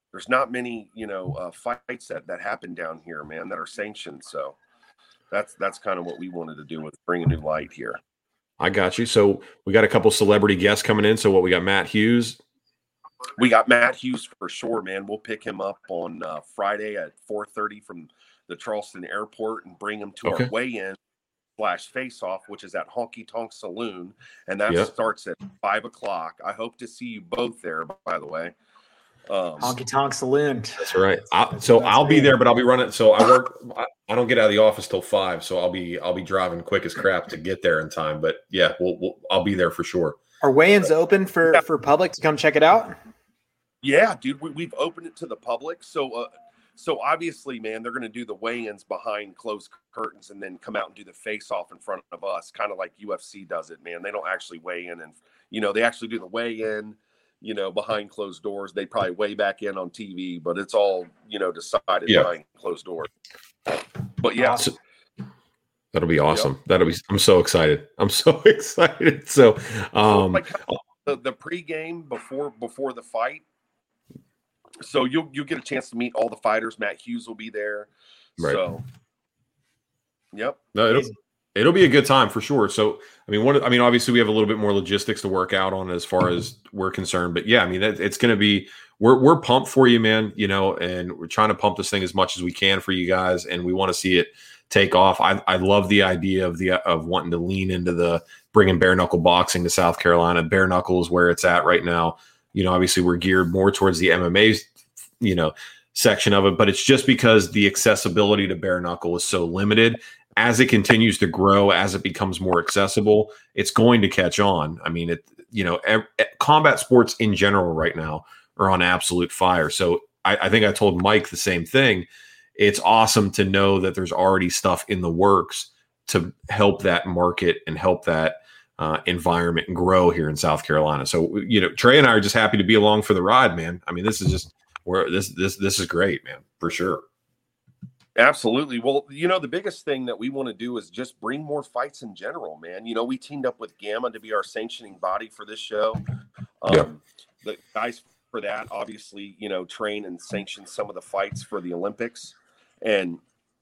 fights that happen down here, man, that are sanctioned. So that's kind of what we wanted to do with bring a new light here. I got you. So we got a couple celebrity guests coming in. So we got Matt Hughes. We got Matt Hughes for sure, man. We'll pick him up on Friday at 4:30 from the Charleston airport and bring him to our weigh-in / face-off, which is at Honky Tonk Saloon. And that starts at 5:00. I hope to see you both there, by the way. Honky Tonk Saloon. That's right. I'll be there, but I'll be running. So I don't get out of the office till 5, so I'll be driving quick as crap to get there in time. But yeah, I'll be there for sure. Are weigh-ins open for public to come check it out? Yeah, dude, we've opened it to the public. So obviously, man, they're going to do the weigh-ins behind closed curtains and then come out and do the face-off in front of us, kind of like UFC does it, man. They don't actually weigh in, and they actually do the weigh-in. Behind closed doors. They probably weigh back in on TV, but it's all, decided behind closed doors. But yeah. That'll be awesome. Yep. I'm so excited. So, the pregame before the fight. So you'll get a chance to meet all the fighters. Matt Hughes will be there. Right. So, yep. No, it'll be a good time for sure. So, obviously we have a little bit more logistics to work out on as far as we're concerned, but yeah, it's going to be, we're pumped for you, man, and we're trying to pump this thing as much as we can for you guys. And we want to see it take off. I love the idea of wanting to lean into the bringing bare knuckle boxing to South Carolina. Bare knuckle is where it's at right now. Obviously we're geared more towards the MMA, section of it, but it's just because the accessibility to bare knuckle is so limited. As it continues to grow, as it becomes more accessible, it's going to catch on. Combat sports in general right now are on absolute fire. So I think I told Mike the same thing. It's awesome to know that there's already stuff in the works to help that market and help that environment grow here in South Carolina. So, Trey and I are just happy to be along for the ride, man. This is just where this is great, man, for sure. Absolutely. Well, the biggest thing that we want to do is just bring more fights in general, man. We teamed up with Gamma to be our sanctioning body for this show. The guys for that, obviously, train and sanction some of the fights for the Olympics. And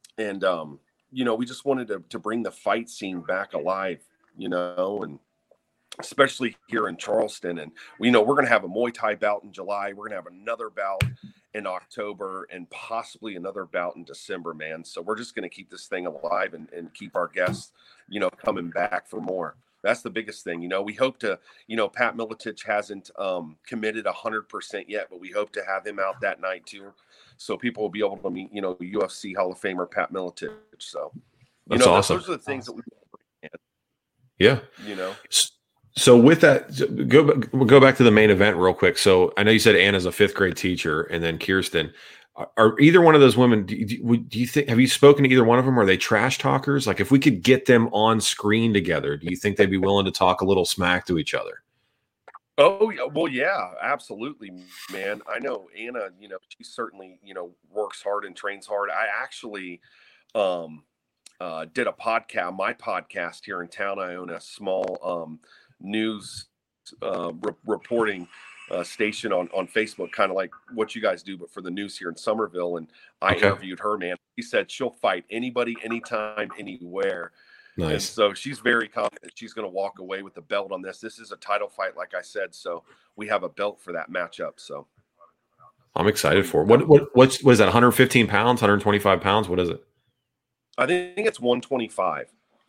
we just wanted to bring the fight scene back alive, and especially here in Charleston. And we're going to have a Muay Thai bout in July. We're going to have another bout in October and possibly another bout in December, man. So we're just going to keep this thing alive and keep our guests, coming back for more. That's the biggest thing. We hope to, Pat Miletich hasn't committed 100% yet, but we hope to have him out that night too. So people will be able to meet, UFC Hall of Famer Pat Miletich. So, that's awesome. Those are the things that we yeah. So with that, go back to the main event real quick. So I know you said Anna's a 5th grade teacher, and then Kirsten. Are either one of those women? Do you think? Have you spoken to either one of them? Are they trash talkers? Like, if we could get them on screen together, do you think they'd be willing to talk a little smack to each other? Oh, well, yeah, absolutely, man. I know Anna. She certainly works hard and trains hard. I actually did a podcast, my podcast here in town. I own a small news reporting station on Facebook, kind of like what you guys do, but for the news here in Somerville. And I interviewed her, man. She said she'll fight anybody, anytime, anywhere. Nice. And so she's very confident she's going to walk away with the belt on this. This is a title fight, like I said. So we have a belt for that matchup. So I'm excited for it. What is that? 115 pounds, 125 pounds? What is it? I think it's 125.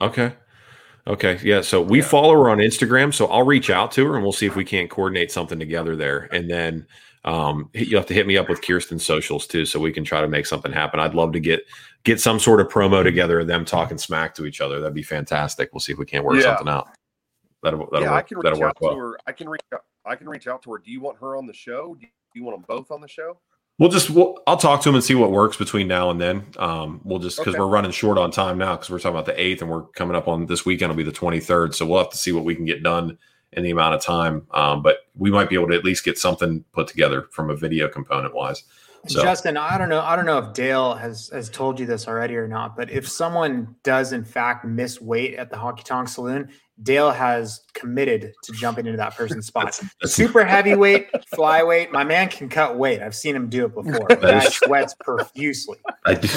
Okay. Yeah. So we follow her on Instagram. So I'll reach out to her and we'll see if we can't coordinate something together there. And then you have to hit me up with Kirsten's socials too, so we can try to make something happen. I'd love to get some sort of promo together of them talking smack to each other. That'd be fantastic. We'll see if we can't work something out. That'll work. I can reach out well. to her. I can reach out to her. Do you want her on the show? Do you want them both on the show? I'll talk to him and see what works between now and then. We'll just, because we're running short on time now, because we're talking about the 8th and we're coming up on this weekend will be the 23rd. So we'll have to see what we can get done in the amount of time. But we might be able to at least get something put together from a video component wise. So, Justin, I don't know if Dale has told you this already or not, but if someone does in fact miss weight at the Honky Tonk Saloon, Dale has committed to jumping into that person's spot. Super heavyweight, flyweight. My man can cut weight. I've seen him do it before. The guy sweats profusely. I do.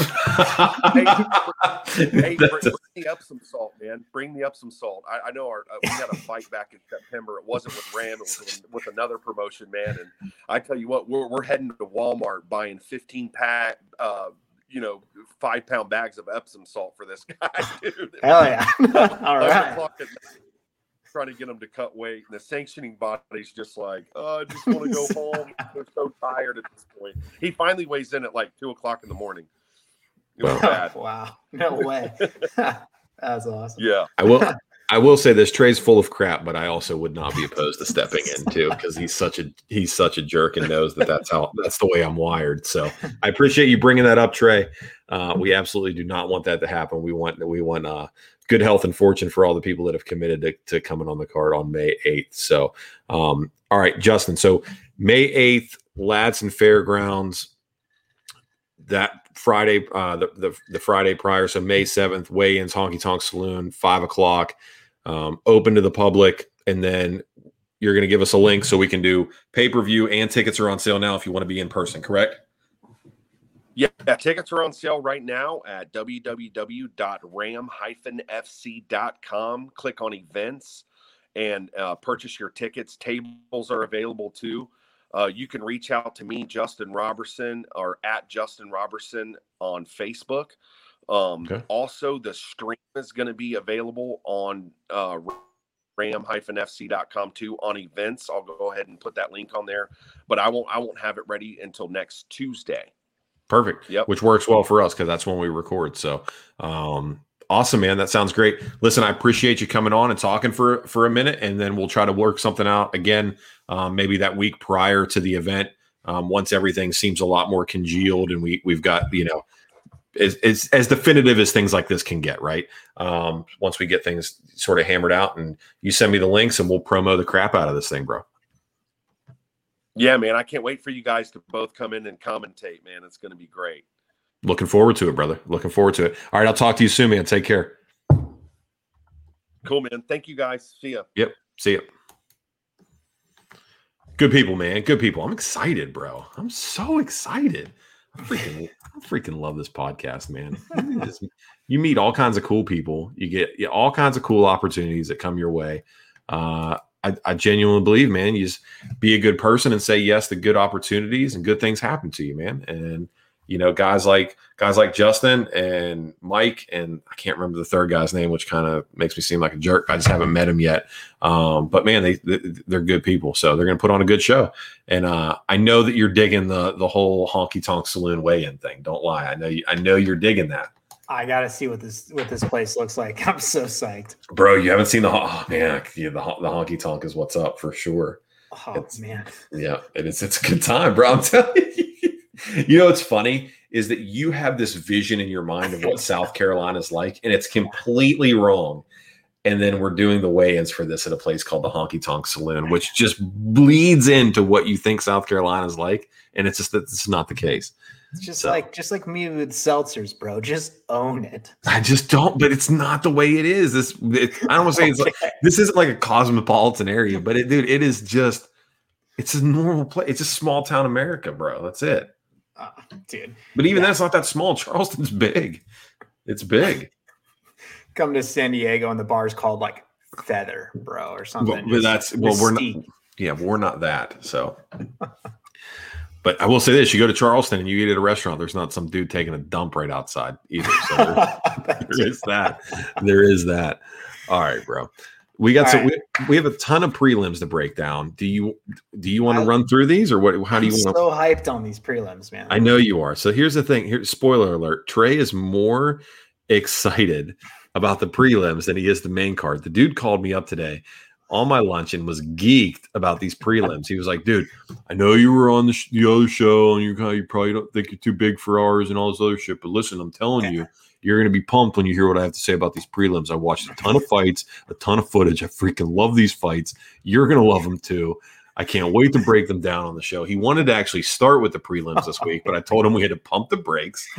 Hey, bring the Epsom salt, man. Bring the Epsom salt. I know we had a fight back in September. It wasn't with Ram. It was with another promotion, man. And I tell you what, we're heading to Walmart buying 15-pack 5-pound bags of Epsom salt for this guy, dude. Hell yeah. All right. Trying to get him to cut weight. And the sanctioning body's just like, I just want to go home. I'm so tired at this point. He finally weighs in at like 2:00 in the morning. It was bad. Wow. No way. That's awesome. Yeah. I will say this: Trey's full of crap, but I also would not be opposed to stepping in too, because he's such a jerk and knows that's the way I'm wired. So I appreciate you bringing that up, Trey. We absolutely do not want that to happen. We want good health and fortune for all the people that have committed to coming on the card on May 8th. So, all right, Justin. So May 8th, Ladson Fairgrounds. that Friday, the Friday prior, so May 7th, weigh-ins, Honky Tonk Saloon, 5:00, open to the public, and then you're going to give us a link so we can do pay-per-view, and tickets are on sale now if you want to be in person, correct? Yeah, tickets are on sale right now at www.ram-fc.com. Click on events and purchase your tickets. Tables are available too. You can reach out to me, Justin Robertson, or at Justin Robertson on Facebook. Okay. Also, the stream is going to be available on ram-fc.com too on events. I'll go ahead and put that link on there, but I won't have it ready until next Tuesday. Perfect. Yep. Which works well for us because that's when we record. So awesome, man. That sounds great. Listen, I appreciate you coming on and talking for a minute, and then we'll try to work something out again, maybe that week prior to the event, once everything seems a lot more congealed and we've got, as definitive as things like this can get, right? Once we get things sort of hammered out, and you send me the links and we'll promo the crap out of this thing, bro. Yeah, man. I can't wait for you guys to both come in and commentate, man. It's going to be great. Looking forward to it, brother. Looking forward to it. All right. I'll talk to you soon, man. Take care. Cool, man. Thank you, guys. See ya. Yep. See ya. Good people, man. Good people. I'm excited, bro. I'm so excited. I freaking love this podcast, man. You meet all kinds of cool people. You get all kinds of cool opportunities that come your way. I genuinely believe, man, you just be a good person and say yes to good opportunities, and good things happen to you, man. And guys like Justin and Mike, and I can't remember the third guy's name, which kind of makes me seem like a jerk. I just haven't met him yet. But man, they're good people, so they're going to put on a good show. And I know that you're digging the whole Honky Tonk Saloon weigh-in thing. Don't lie. I know you're digging that. I gotta see what this place looks like. I'm so psyched, bro. You haven't seen the Honky Tonk is what's up for sure. Oh man, yeah, it's a good time, bro. I'm telling you. What's funny is that you have this vision in your mind of what South Carolina is like, and it's completely wrong. And then we're doing the weigh-ins for this at a place called the Honky Tonk Saloon, which just bleeds into what you think South Carolina is like, and it's not the case. It's just like me with seltzers, bro. Just own it. I just don't, but it's not the way it is. I don't want to say it's like this isn't like a cosmopolitan area, but it is just it's a normal place. It's a small town America, bro. That's it, dude. But even that's not that small. Charleston's big. It's big. Come to San Diego and the bar's called like Feather, bro, or something. But we're not that. So. But I will say this: you go to Charleston and you eat at a restaurant, there's not some dude taking a dump right outside either. So there is that. There is that. All right, bro. We got we have a ton of prelims to break down. Do you want to run through these, or what? How do you want? I'm so hyped on these prelims, man. I know you are. So here's the thing. Here, spoiler alert: Trey is more excited about the prelims than he is the main card. The dude called me up today on my lunch and was geeked about these prelims. He was like, dude, I know you were on the other show and you probably don't think you're too big for ours and all this other shit, but listen, I'm telling you, you're going to be pumped when you hear what I have to say about these prelims. I watched a ton of fights, a ton of footage. I freaking love these fights. You're going to love them too. I can't wait to break them down on the show. He wanted to actually start with the prelims this week, but I told him we had to pump the brakes.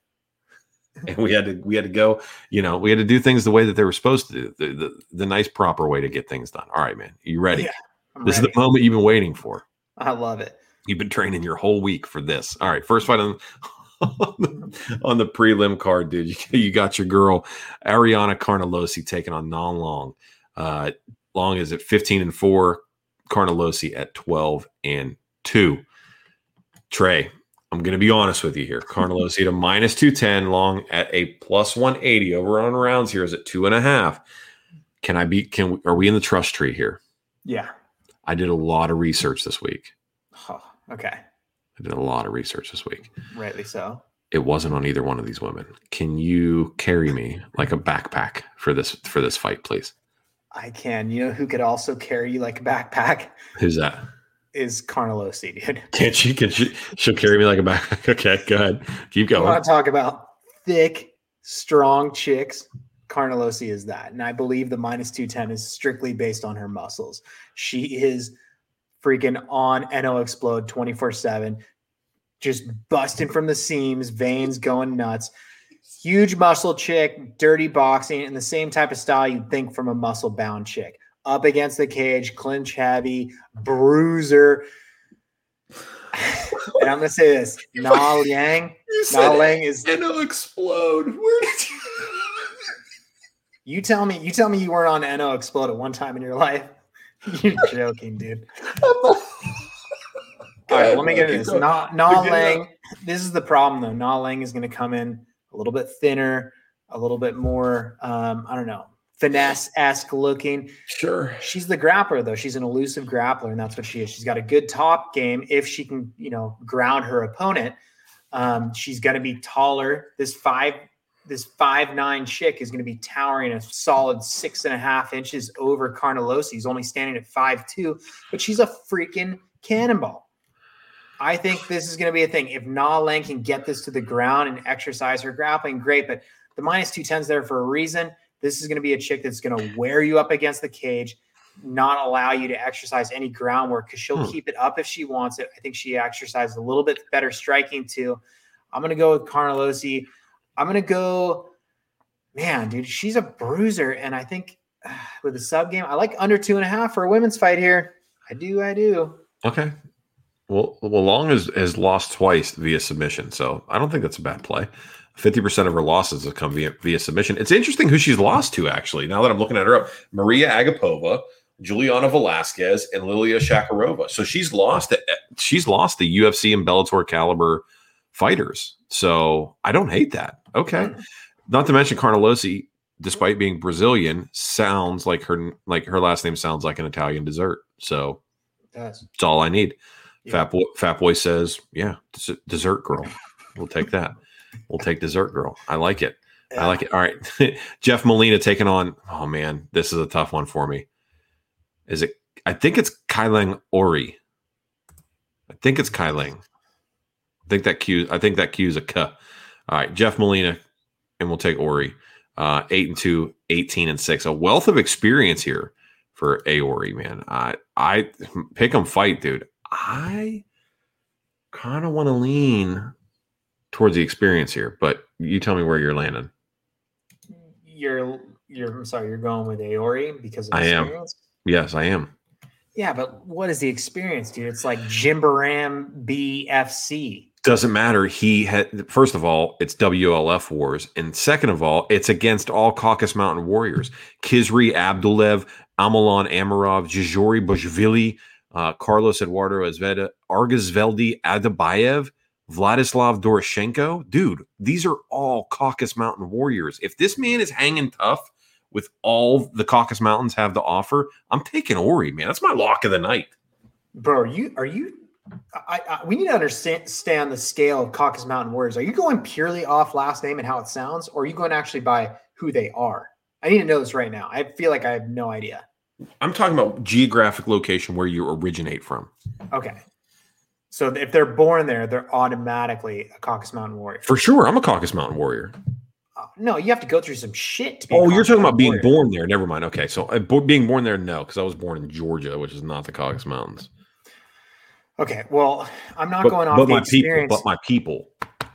And we had to go, we had to do things the way that they were supposed to do, the nice, proper way to get things done. All right, man. Are you ready? Yeah, this is the moment you've been waiting for. I love it. You've been training your whole week for this. All right. First fight on the prelim card, dude. You got your girl, Ariana Carnelossi, taking on Non Long. Long is at 15-4, Carnelossi at 12-2. Trey, I'm going to be honest with you here. Carnelossi at a -210, Long at a +180. Over on rounds here is at 2.5. Are we in the trust tree here? Yeah. I did a lot of research this week. Oh, okay. I did a lot of research this week. Rightly so. It wasn't on either one of these women. Can you carry me like a backpack for this fight, please? I can. You know who could also carry you like a backpack? Who's that? Is Carnelossi, dude. Can she? She'll carry me like a backpack. Okay, go ahead. Keep going. I want to talk about thick, strong chicks. Carnelossi is that. And I believe the -210 is strictly based on her muscles. She is freaking on NO Explode 24/7. just busting from the seams, veins going nuts. Huge muscle chick, dirty boxing, and the same type of style you'd think from a muscle-bound chick. Up against the cage, clinch heavy, bruiser. And I'm going to say this. Na Liang is... Eno Explode. Where did you... You tell me you weren't on Eno Explode at one time in your life. You're joking, dude. All right, let me get this. Na Liang. This is the problem, though. Na Liang is going to come in a little bit thinner, a little bit more, finesse-esque looking. Sure. She's the grappler, though. She's an elusive grappler, and that's what she is. She's got a good top game if she can, ground her opponent. She's going to be taller. This 5'9" chick is going to be towering a solid 6.5 inches over Carnelossi. He's only standing at 5'2", but she's a freaking cannonball. I think this is going to be a thing. If Na Liang can get this to the ground and exercise her grappling, great. But the -210's there for a reason. This is going to be a chick that's going to wear you up against the cage, not allow you to exercise any groundwork because she'll keep it up if she wants it. I think she exercises a little bit better striking too. I'm going to go with Carnelossi. I'm going to go, man, dude, she's a bruiser. And I think with the sub game, I like under 2.5 for a women's fight here. I do. Okay. Well, Long has lost twice via submission, so I don't think that's a bad play. 50% of her losses have come via submission. It's interesting who she's lost to, actually, now that I'm looking at her up. Maria Agapova, Juliana Velasquez, and Lilia Shakarova. So she's lost the UFC and Bellator caliber fighters. So I don't hate that. Okay. Not to mention Carnelossi, despite being Brazilian, sounds like her last name sounds like an Italian dessert. So that's all I need. Yeah. Fat Boy says, yeah, dessert girl. We'll take that. We'll take dessert girl. I like it. Yeah. I like it. All right. Jeff Molina taking on, oh man, this is a tough one for me. I think it's Kailang Ori. I think it's Kailang. I think that Q is a K. All right. Jeff Molina, and we'll take Ori. 8-2, 18-6. A wealth of experience here for Aori, man. I pick 'em fight, dude. I kind of want to lean towards the experience here, but you tell me where you're landing. I'm sorry, you're going with Aori because of I experience? am. Yes, I am. Yeah, but what is the experience, dude? It's like Jimbaram BFC. Doesn't matter. First of all, it's WLF wars. And second of all, it's against all Caucasus Mountain warriors. Khizri Abdulev, Amalan Amarov, Jijori Bushvili, Carlos Eduardo Azveda, Argazveldi Adabayev, Vladislav Doroshenko. Dude, these are all Caucasus Mountain warriors. If this man is hanging tough with all the Caucasus Mountains have to offer, I'm taking Ori, man. That's my lock of the night. Bro, we need to understand the scale of Caucasus Mountain warriors. Are you going purely off last name and how it sounds, or are you going actually by who they are? I need to know this right now. I feel like I have no idea. I'm talking about geographic location where you originate from. Okay. So if they're born there, they're automatically a Caucasus Mountain warrior. For sure. I'm a Caucasus Mountain warrior. No, you have to go through some shit to be you're talking about being born there. Never mind. Okay. So being born there, no, because I was born in Georgia, which is not the Caucasus Mountains. Okay. Well, I'm not going off the experience. But my people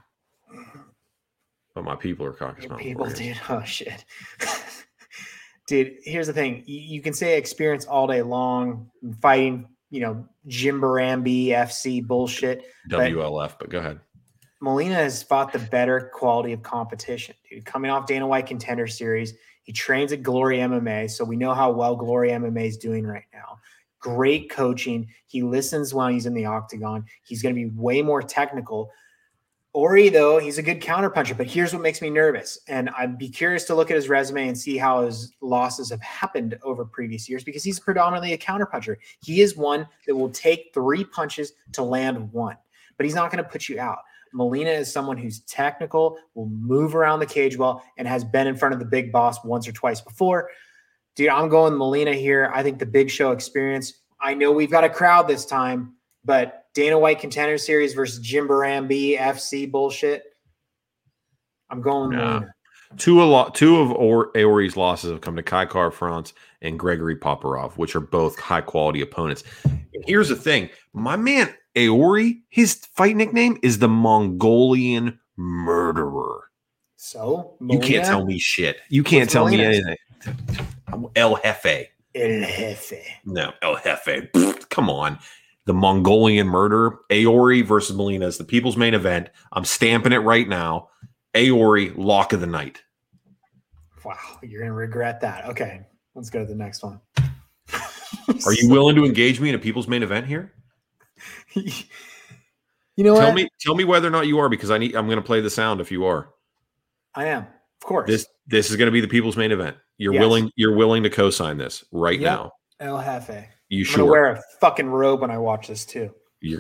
are Caucasus Mountain people, warriors. Dude. Oh, shit. Dude, here's the thing. You can say experience all day long, fighting, Jimbarambi FC bullshit. WLF, but go ahead. Molina has fought the better quality of competition, dude. Coming off Dana White Contender Series, he trains at Glory MMA, so we know how well Glory MMA is doing right now. Great coaching. He listens when he's in the octagon. He's going to be way more technical. Ori, though, he's a good counterpuncher, but here's what makes me nervous. And I'd be curious to look at his resume and see how his losses have happened over previous years because he's predominantly a counterpuncher. He is one that will take 3 punches to land 1, but he's not going to put you out. Molina is someone who's technical, will move around the cage well, and has been in front of the big boss once or twice before. Dude, I'm going Molina here. I think the Big Show experience. I know we've got a crowd this time, but Dana White Contender Series versus Jimbarambi FC bullshit. I'm going Molina. Two of Aori's losses have come to Kai Kara-France and Gregory Paparov, which are both high-quality opponents. And here's the thing. My man, Aori, his fight nickname is the Mongolian Murderer. So you can't tell me shit. You can't tell me anything. I'm El Jefe. El Jefe. No, El Jefe. Pfft, come on. The Mongolian Murderer. Aori versus Molina is the people's main event. I'm stamping it right now. Aori, lock of the night. Wow, you're going to regret that. Okay, let's go to the next one. Are you willing to engage me in a people's main event here? You know what? Tell me whether or not you are, because I'm going to play the sound if you are. I am, of course. This is going to be the people's main event. You're willing to co-sign this right now. El Jefe. You I'm gonna wear a fucking robe when I watch this too.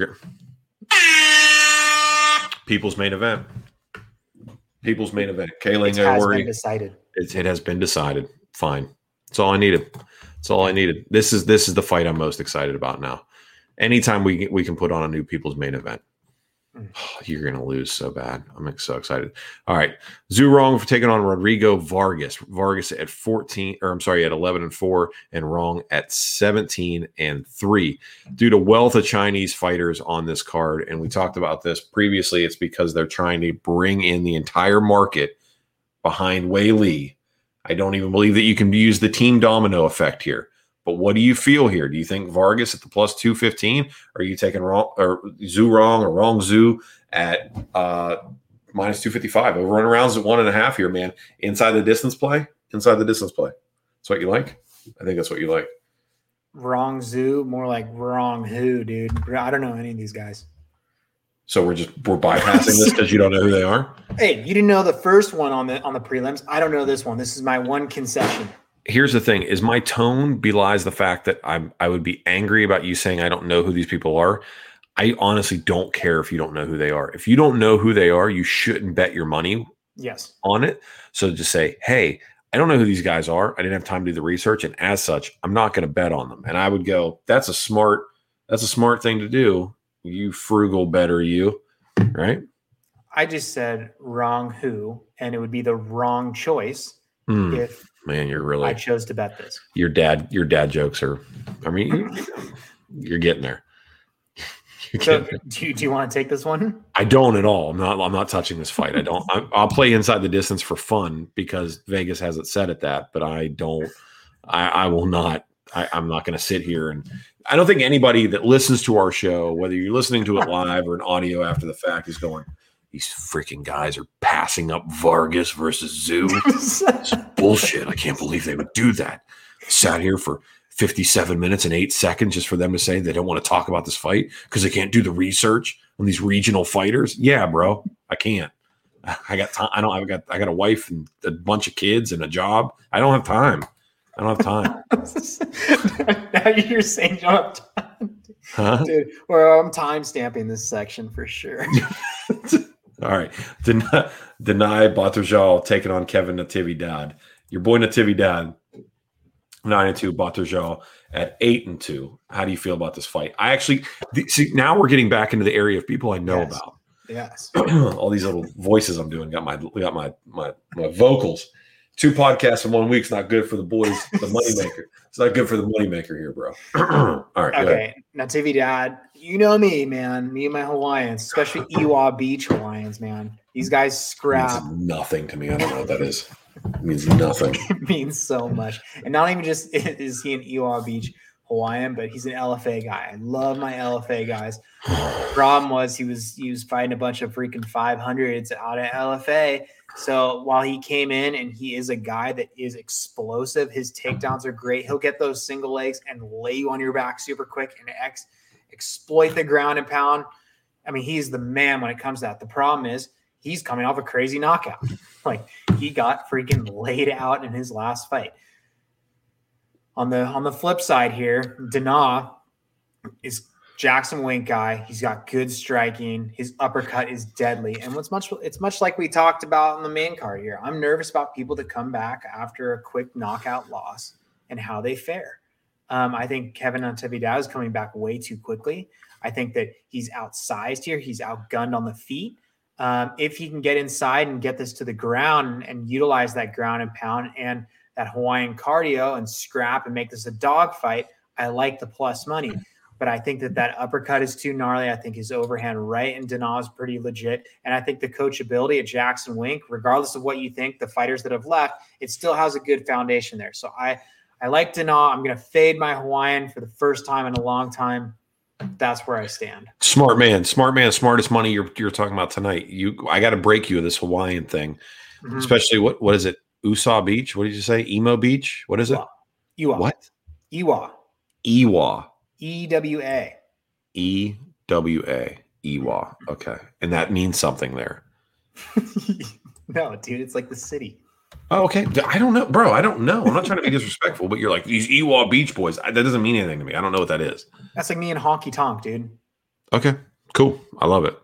People's main event. People's main event. Kaling Aori. Decided. It has been decided. Fine. That's all I needed. This is the fight I'm most excited about now. Anytime we can put on a new people's main event. You're going to lose so bad. I'm so excited. All right. Zhu Rong for taking on Rodrigo Vargas. Vargas at 11-4, and Rong at 17-3. Due to wealth of Chinese fighters on this card, and we talked about this previously, it's because they're trying to bring in the entire market behind Wei Li. I don't even believe that you can use the team domino effect here. But what do you feel here? Do you think Vargas at the plus 215? Or are you taking Zhu Rong or Rong Zhu at minus 255? Over and around at 1.5 here, man. Inside the distance play. That's what you like? I think that's what you like. Rong Zhu, more like Wrong Who, dude. I don't know any of these guys. So we're bypassing this because you don't know who they are? Hey, you didn't know the first one on the prelims. I don't know this one. This is my one concession. Here's the thing: is my tone belies the fact that I would be angry about you saying I don't know who these people are. I honestly don't care if you don't know who they are. If you don't know who they are, you shouldn't bet your money on it. So just say, hey, I don't know who these guys are. I didn't have time to do the research, and as such, I'm not going to bet on them. And I would go, that's a smart thing to do. You frugal better, you, right? I just said Wrong Who, and it would be the wrong choice if. Man, I chose to bet this. Your dad jokes are, you're getting there. Do you want to take this one? I don't at all. I'm not touching this fight. I don't. I'll play inside the distance for fun because Vegas has it set at that. But I don't. I will not. I'm not going to sit here, and I don't think anybody that listens to our show, whether you're listening to it live or an audio after the fact, is going, these freaking guys are passing up Vargas versus Zhu. It's bullshit. I can't believe they would do that. Sat here for 57 minutes and 8 seconds just for them to say they don't want to talk about this fight because they can't do the research on these regional fighters. Yeah, bro, I can't. I got time. I got a wife and a bunch of kids and a job. I don't have time. Now you're saying you don't have time. Huh? Dude, well, I'm time stamping this section for sure. All right. Deny Baturjal taking on Kevin Natividad. Your boy Natividad, 9-2, Baturjal at 8-2. How do you feel about this fight? I actually see now we're getting back into the area of people I know about. Yes. All these little voices I'm doing. Got my vocals. 2 podcasts in 1 week is not good for the boys, the moneymaker. It's not good for the moneymaker here, bro. All right. Okay. Natividad, you know me, man. Me and my Hawaiians, especially Iwa Beach Hawaiians, man. These guys scrap. It means nothing to me. I don't know what that is. It means nothing. It means so much. And not even just is he an Iwa Beach Hawaiian, but he's an LFA guy. I love my LFA guys. Problem was he was fighting a bunch of freaking 500s out of LFA. So while he came in and he is a guy that is explosive, his takedowns are great. He'll get those single legs and lay you on your back super quick and exploit the ground and pound. I mean, he's the man when it comes to that. The problem is he's coming off a crazy knockout. Like he got freaking laid out in his last fight. On the flip side here, Dana is Jackson Wink guy. He's got good striking. His uppercut is deadly. And it's much like we talked about in the main card here. I'm nervous about people that come back after a quick knockout loss and how they fare. I think Kevin Natividad is coming back way too quickly. I think that he's outsized here. He's outgunned on the feet. If he can get inside and get this to the ground and utilize that ground and pound and that Hawaiian cardio and scrap and make this a dog fight, I like the plus money. but I think that uppercut is too gnarly. I think his overhand right in Dana is pretty legit. And I think the coachability at Jackson Wink, regardless of what you think, the fighters that have left, it still has a good foundation there. So I like Dana. I'm going to fade my Hawaiian for the first time in a long time. That's where I stand. Smart man, smartest money you're talking about tonight. I got to break you of this Hawaiian thing, especially what is it? Usa Beach? What did you say? Emo Beach? What is it? Ewa. What? Ewa. Ewa. EWA. EWA. Ewa. Okay. And that means something there. No, dude, it's like the city. Oh, okay. I don't know, bro. I don't know. I'm not trying to be disrespectful, but you're like, these Ewa Beach Boys. That doesn't mean anything to me. I don't know what that is. That's like me and Honky Tonk, dude. Okay. Cool. I love it.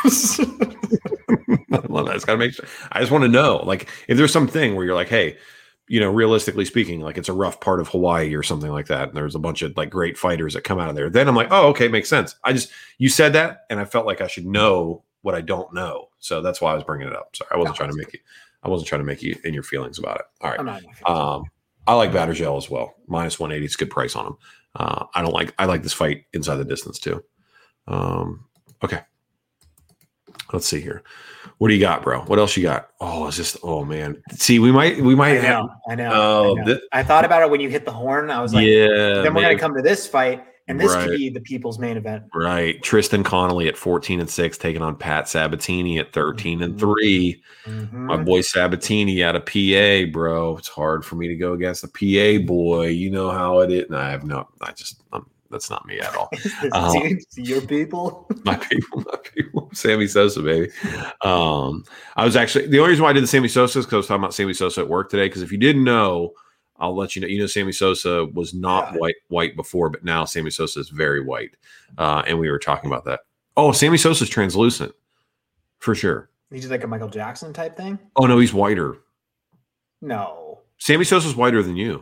I love that. It's got to make sure. I just want to know, like, if there's something where you're like, hey, realistically speaking, like it's a rough part of Hawaii or something like that, and there's a bunch of like great fighters that come out of there. Then I'm like, oh, okay, makes sense. You said that, and I felt like I should know what I don't know, so that's why I was bringing it up. Sorry, I wasn't trying to make you in your feelings about it. All right. I like Battergel as well. -180. It's a good price on him. I like this fight inside the distance too. Okay. Let's see here. What do you got, bro? What else you got? Oh, it's just, oh man. See, we might I know. I thought about it when you hit the horn. I was like, yeah, then we're going to come to this fight, and this could be the people's main event. Right. Tristan Connolly at 14-6, taking on Pat Sabatini at 13-3. My boy Sabatini out of PA, bro. It's hard for me to go against a PA boy. You know how it is. No, that's not me at all. Dude, your people? My people. Sammy Sosa, baby. I was actually, the only reason why I did the Sammy Sosa is because I was talking about Sammy Sosa at work today. Because if you didn't know, I'll let you know. Sammy Sosa was not white before, but now Sammy Sosa is very white. And we were talking about that. Oh, Sammy Sosa is translucent for sure. He's like a Michael Jackson type thing? Oh, no, he's whiter. No. Sammy Sosa's whiter than you.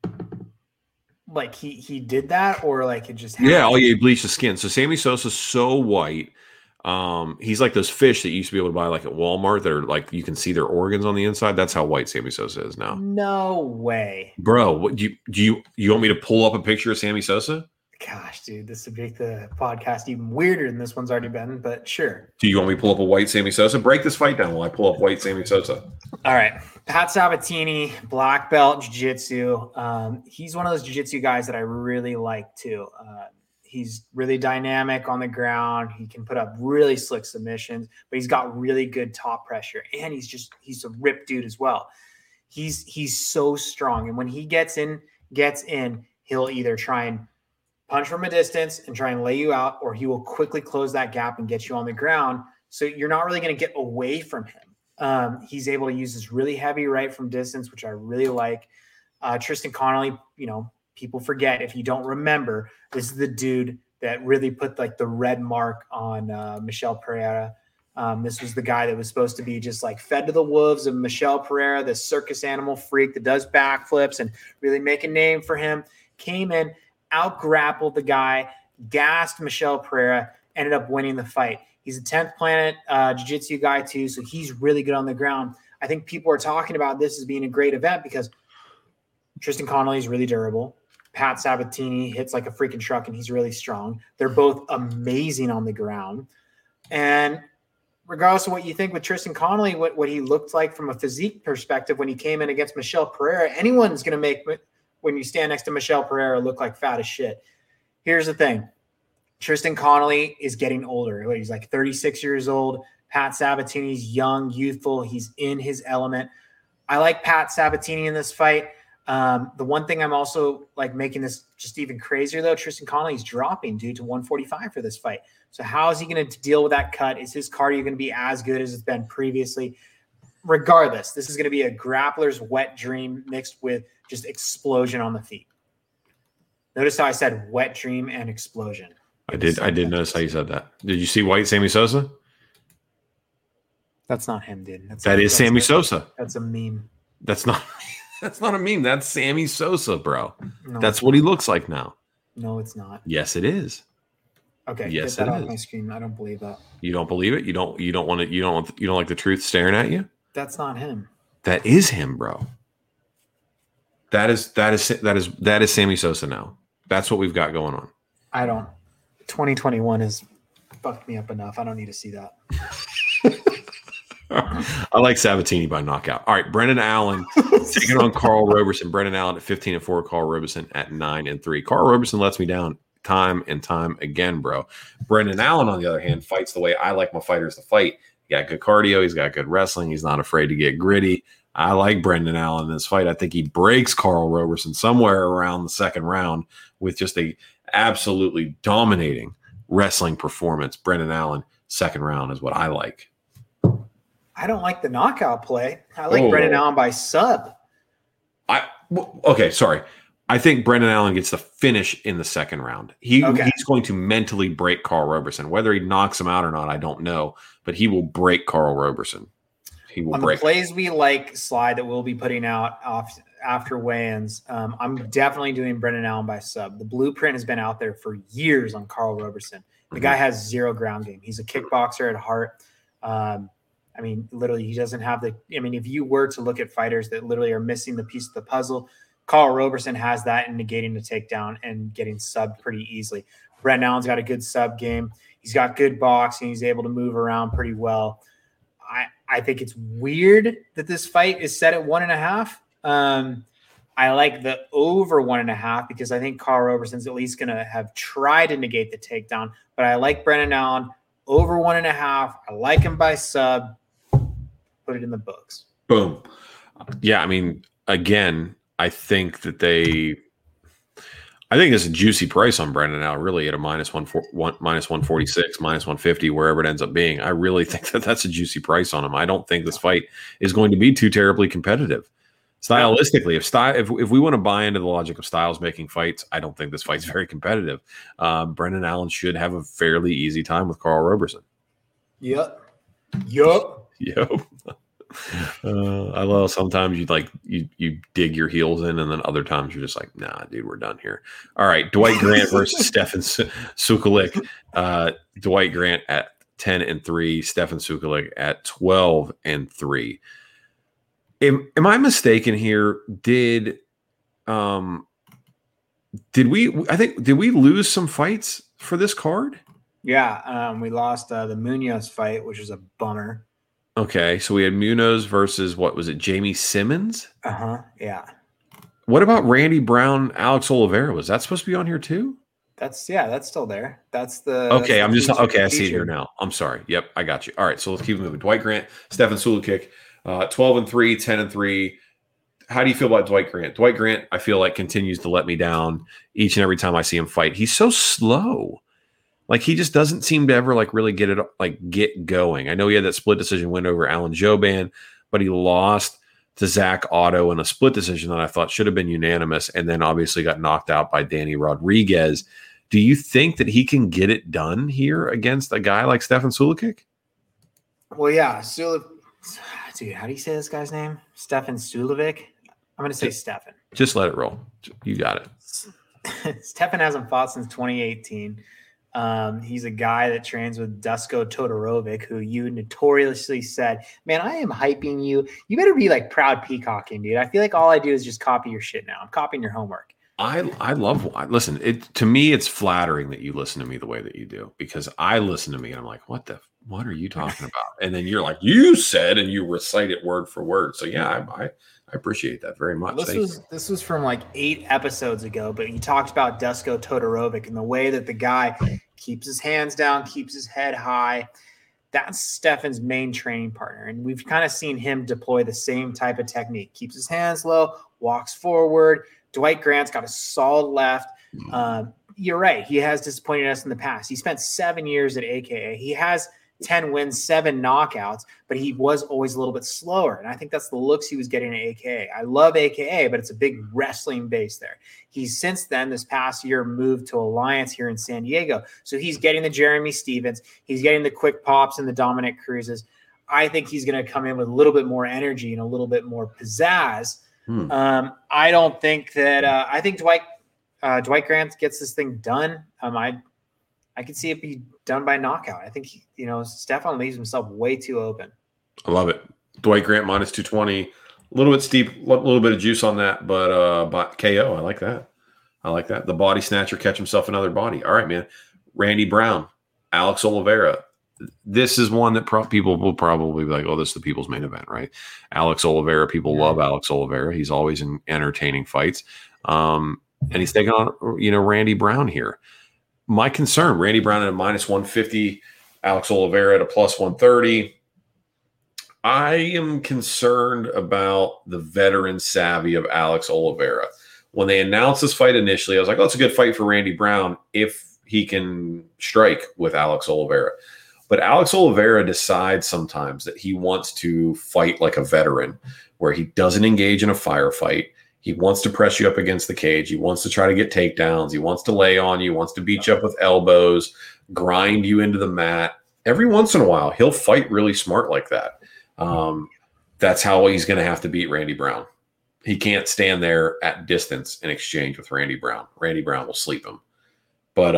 Like he did that, or like it just happened? Yeah, he bleached the skin. So Sammy Sosa's so white. He's like those fish that you used to be able to buy like at Walmart that are like you can see their organs on the inside. That's how white Sammy Sosa is now. No way. Bro, what do you want me to pull up a picture of Sammy Sosa? Gosh, dude, this would make the podcast even weirder than this one's already been, but sure. Do you want me to pull up a white Sammy Sosa? Break this fight down while I pull up white Sammy Sosa. All right. Pat Sabatini, black belt jiu-jitsu. He's one of those jiu-jitsu guys that I really like too. He's really dynamic on the ground. He can put up really slick submissions, but he's got really good top pressure. And he's a ripped dude as well. He's so strong. And when he gets in, he'll either try and punch from a distance and try and lay you out, or he will quickly close that gap and get you on the ground. So you're not really going to get away from him. He's able to use this really heavy right from distance, which I really like. Tristan Connolly, people forget, if you don't remember, this is the dude that really put like the red mark on Michel Pereira. This was the guy that was supposed to be just like fed to the wolves of Michel Pereira, this circus animal freak that does backflips and really make a name for him. Came in, out-grappled the guy, gassed Michel Pereira, ended up winning the fight. He's a 10th planet jiu-jitsu guy too, so he's really good on the ground. I think people are talking about this as being a great event because Tristan Connolly is really durable. Pat Sabatini hits like a freaking truck, and he's really strong. They're both amazing on the ground. And regardless of what you think with Tristan Connolly, what he looked like from a physique perspective when he came in against Michel Pereira, anyone's going to make – when you stand next to Michel Pereira, look like fat as shit. Here's the thing. Tristan Connolly is getting older. He's like 36 years old. Pat Sabatini's young, youthful. He's in his element. I like Pat Sabatini in this fight. The one thing I'm also like making this just even crazier though, Tristan Connolly's dropping due to 145 for this fight. So how is he going to deal with that cut? Is his cardio going to be as good as it's been previously? Regardless, this is going to be a grappler's wet dream mixed with just explosion on the feet. Notice how I said wet dream and explosion. I did notice how you said that. Did you see white Sammy Sosa? That's not him, dude. That is Sammy Sosa. That's a meme. That's not a meme. That's Sammy Sosa, bro. No, that's what he looks like now. No, it's not. Yes, it is. Okay, yes, get that off my screen. I don't believe that. You don't believe it? You don't like the truth staring at you? That's not him. That is him, bro. That is Sammy Sosa now. That's what we've got going on. I don't. 2021 has fucked me up enough. I don't need to see that. I like Sabatini by knockout. All right, Brendan Allen taking on Carl Roberson. Brendan Allen at 15-4. Carl Roberson at 9-3. Carl Roberson lets me down time and time again, bro. Brendan Allen, on the other hand, fights the way I like my fighters to fight. He got good cardio. He's got good wrestling. He's not afraid to get gritty. I like Brendan Allen in this fight. I think he breaks Carl Roberson somewhere around the second round with just a absolutely dominating wrestling performance. Brendan Allen, second round is what I like. I don't like the knockout play. I like Brendan Allen by sub. Okay, sorry. I think Brendan Allen gets the finish in the second round. He's going to mentally break Carl Roberson. Whether he knocks him out or not, I don't know. But he will break Carl Roberson. He will break. The plays we like slide that we'll be putting out after weigh-ins, I'm definitely doing Brendan Allen by sub. The blueprint has been out there for years on Carl Roberson. The guy has zero ground game. He's a kickboxer at heart. I mean, literally, he doesn't have if you were to look at fighters that literally are missing the piece of the puzzle, Carl Roberson has that in negating the takedown and getting subbed pretty easily. Brendan Allen's got a good sub game. He's got good boxing. He's able to move around pretty well. I think it's weird that this fight is set at 1.5. I like the over 1.5 because I think Carl Roberson's at least going to have tried to negate the takedown. But I like Brendan Allen over 1.5. I like him by sub. Put it in the books. Boom. Yeah, I mean, again, I think there's a juicy price on Brendan Allen, really, at a minus 146, minus 150, wherever it ends up being. I really think that's a juicy price on him. I don't think this fight is going to be too terribly competitive. Stylistically, if we want to buy into the logic of Styles making fights, I don't think this fight's very competitive. Brendan Allen should have a fairly easy time with Carl Roberson. Yep. I love sometimes you dig your heels in, and then other times you're just like, nah, dude, we're done here. All right, Dwight Grant versus Stefan Sukulik. Dwight Grant at 10-3, Stefan Sukulik at 12-3. Am I mistaken here? Did we lose some fights for this card? Yeah, we lost the Munoz fight, which was a bummer. Okay, so we had Munoz versus, what was it, Jamie Simmons? Yeah. What about Randy Brown, Alex Oliveira? Was that supposed to be on here too? That's still there. That's the okay. That's the I see it here now. I'm sorry. Yep, I got you. All right, so let's keep it moving. Dwight Grant, Stefan Sukulik, 12-3, 10-3. How do you feel about Dwight Grant? Dwight Grant, I feel like, continues to let me down each and every time I see him fight. He's so slow. Like, he just doesn't seem to ever really get going. I know he had that split decision win over Alan Jouban, but he lost to Zach Otto in a split decision that I thought should have been unanimous, and then obviously got knocked out by Danny Rodriguez. Do you think that he can get it done here against a guy like Stefan Sukulik? Well, yeah, dude, how do you say this guy's name? Stefan Sukulik? I'm going to say Stefan. Just let it roll. You got it. Stefan hasn't fought since 2018. He's a guy that trains with Dusko Todorovic, who you notoriously said, man, I am hyping you. You better be proud peacocking, dude. I feel like all I do is just copy your shit now. I'm copying your homework. I listen, to me, it's flattering that you listen to me the way that you do, because I listen to me and I'm like, what are you talking about? And then you're like, you said, and you recite it word for word. So yeah, I appreciate that very much. This was from 8 episodes ago, but he talked about Dusko Todorovic and the way that the guy keeps his hands down, keeps his head high. That's Stefan's main training partner. And we've kind of seen him deploy the same type of technique. Keeps his hands low, walks forward. Dwight Grant's got a solid left. You're right. He has disappointed us in the past. He spent 7 years at AKA. He has 10 wins, 7 knockouts, but he was always a little bit slower. And I think that's the looks he was getting at AKA. I love AKA, but it's a big wrestling base there. He's since then, this past year, moved to Alliance here in San Diego. So he's getting the Jeremy Stevens. He's getting the quick pops and the Dominic Cruzes. I think he's going to come in with a little bit more energy and a little bit more pizzazz. I don't think that I think Dwight Grant gets this thing done. I could see it be done by knockout. I think Stefan leaves himself way too open. I love it. Dwight Grant minus 220, a little bit steep, a little bit of juice on that, but KO. I like that. I like that. The body snatcher catch himself another body. All right, man. Randy Brown, Alex Oliveira. This is one that people will probably be like, oh, this is the people's main event, right? Alex Oliveira. People love Alex Oliveira. He's always in entertaining fights. And he's taking on, Randy Brown here. My concern, Randy Brown at a -150, Alex Oliveira at a +130. I am concerned about the veteran savvy of Alex Oliveira. When they announced this fight initially, I was like, oh, it's a good fight for Randy Brown if he can strike with Alex Oliveira. But Alex Oliveira decides sometimes that he wants to fight like a veteran, where he doesn't engage in a firefight. He wants to press you up against the cage. He wants to try to get takedowns. He wants to lay on you, wants to beat you up with elbows, grind you into the mat. Every once in a while, he'll fight really smart like that. That's how he's going to have to beat Randy Brown. He can't stand there at distance in exchange with Randy Brown. Randy Brown will sleep him. But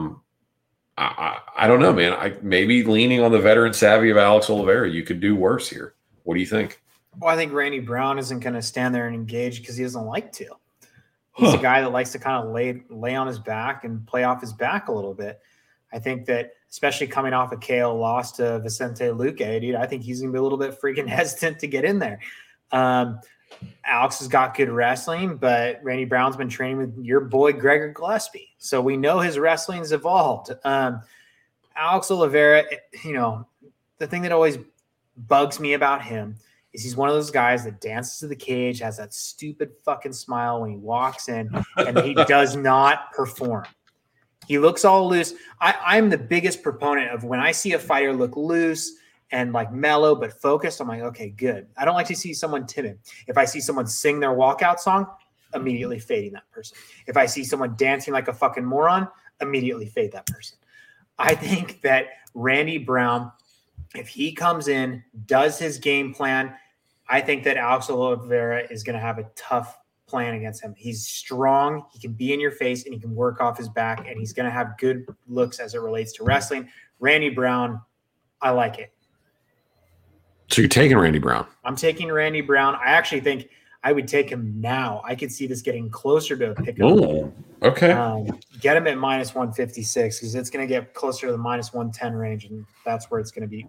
I don't know, man. Maybe leaning on the veteran savvy of Alex Oliveira, you could do worse here. What do you think? Well, I think Randy Brown isn't going to stand there and engage because he doesn't like to. He's a guy that likes to kind of lay on his back and play off his back a little bit. I think that, especially coming off a KO loss to Vicente Luque, dude, I think he's going to be a little bit freaking hesitant to get in there. Alex has got good wrestling, but Randy Brown's been training with your boy Gregor Gillespie, so we know his wrestling's evolved. Alex Oliveira, the thing that always bugs me about him is he's one of those guys that dances to the cage, has that stupid fucking smile when he walks in, and he does not perform. He looks all loose. I'm the biggest proponent of when I see a fighter look loose and like mellow but focused, I'm like, okay, good. I don't like to see someone timid. If I see someone sing their walkout song, immediately fading that person. If I see someone dancing like a fucking moron, immediately fade that person. I think that Randy Brown, if he comes in, does his game plan, I think that Alex Oliveira is going to have a tough plan against him. He's strong. He can be in your face and he can work off his back, and he's going to have good looks as it relates to wrestling. Randy Brown, I like it. So you're taking Randy Brown? I'm taking Randy Brown. I actually think I would take him now. I could see this getting closer to a pick. Oh, okay. Get him at -156 because it's going to get closer to the -110 range, and that's where it's going to be.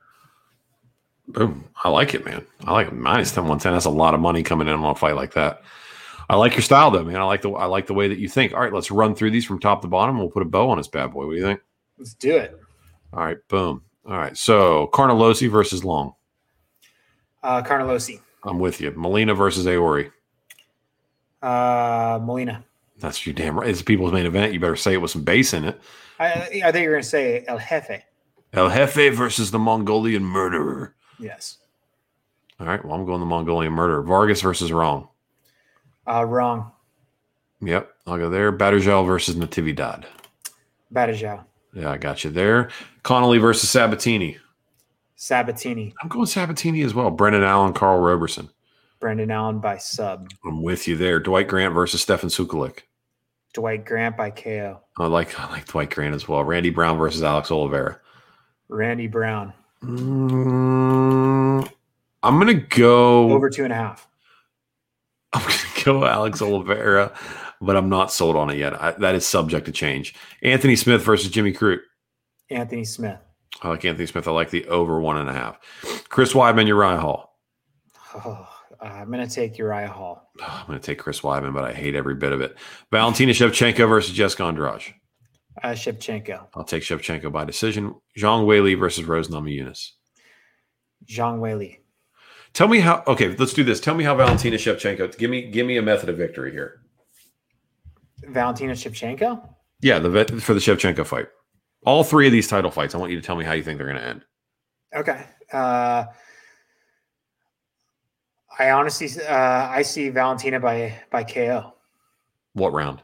Boom. I like it, man. I like it. -10, 110. That's a lot of money coming in on a fight like that. I like your style, though, man. I like the way that you think. All right, let's run through these from top to bottom. We'll put a bow on this bad boy. What do you think? Let's do it. All right, boom. All right, so Carnelossi versus Long. Carnelossi. I'm with you. Molina versus Aori. Molina. That's your damn right. It's people's main event. You better say it with some bass in it. I think you're going to say El Jefe. El Jefe versus the Mongolian Murderer. Yes. All right. Well, I'm going the Mongolian Murderer. Vargas versus Wrong. Wrong. Yep. I'll go there. Batterjell versus Natividad. Batterjell. Yeah, I got you there. Connolly versus Sabatini. Sabatini. I'm going Sabatini as well. Brendan Allen, Carl Roberson. Brendan Allen by sub. I'm with you there. Dwight Grant versus Stefan Sukulik. Dwight Grant by KO. I like Dwight Grant as well. Randy Brown versus Alex Oliveira. Randy Brown. I'm going to go over 2.5. I'm going to go Alex Oliveira, but I'm not sold on it yet. That is subject to change. Anthony Smith versus Jimmy Crute. Anthony Smith. I like Anthony Smith. I like the over 1.5. Chris Weidman, Uriah Hall. I'm going to take Uriah Hall. I'm going to take Chris Weidman, but I hate every bit of it. Valentina Shevchenko versus Jessica Andrade. Shevchenko. I'll take Shevchenko by decision. Zhang Weili versus Rose Namajunas. Zhang Weili. Tell me how. Okay, let's do this. Tell me how Valentina Shevchenko. Give me a method of victory here. Valentina Shevchenko. Yeah, for the Shevchenko fight. All three of these title fights. I want you to tell me how you think they're going to end. Okay. I honestly, I see Valentina by KO. What round?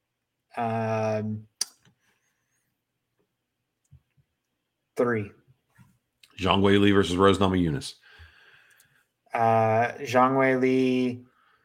3. Zhang Weili versus Rose Namajunas. Zhang Weili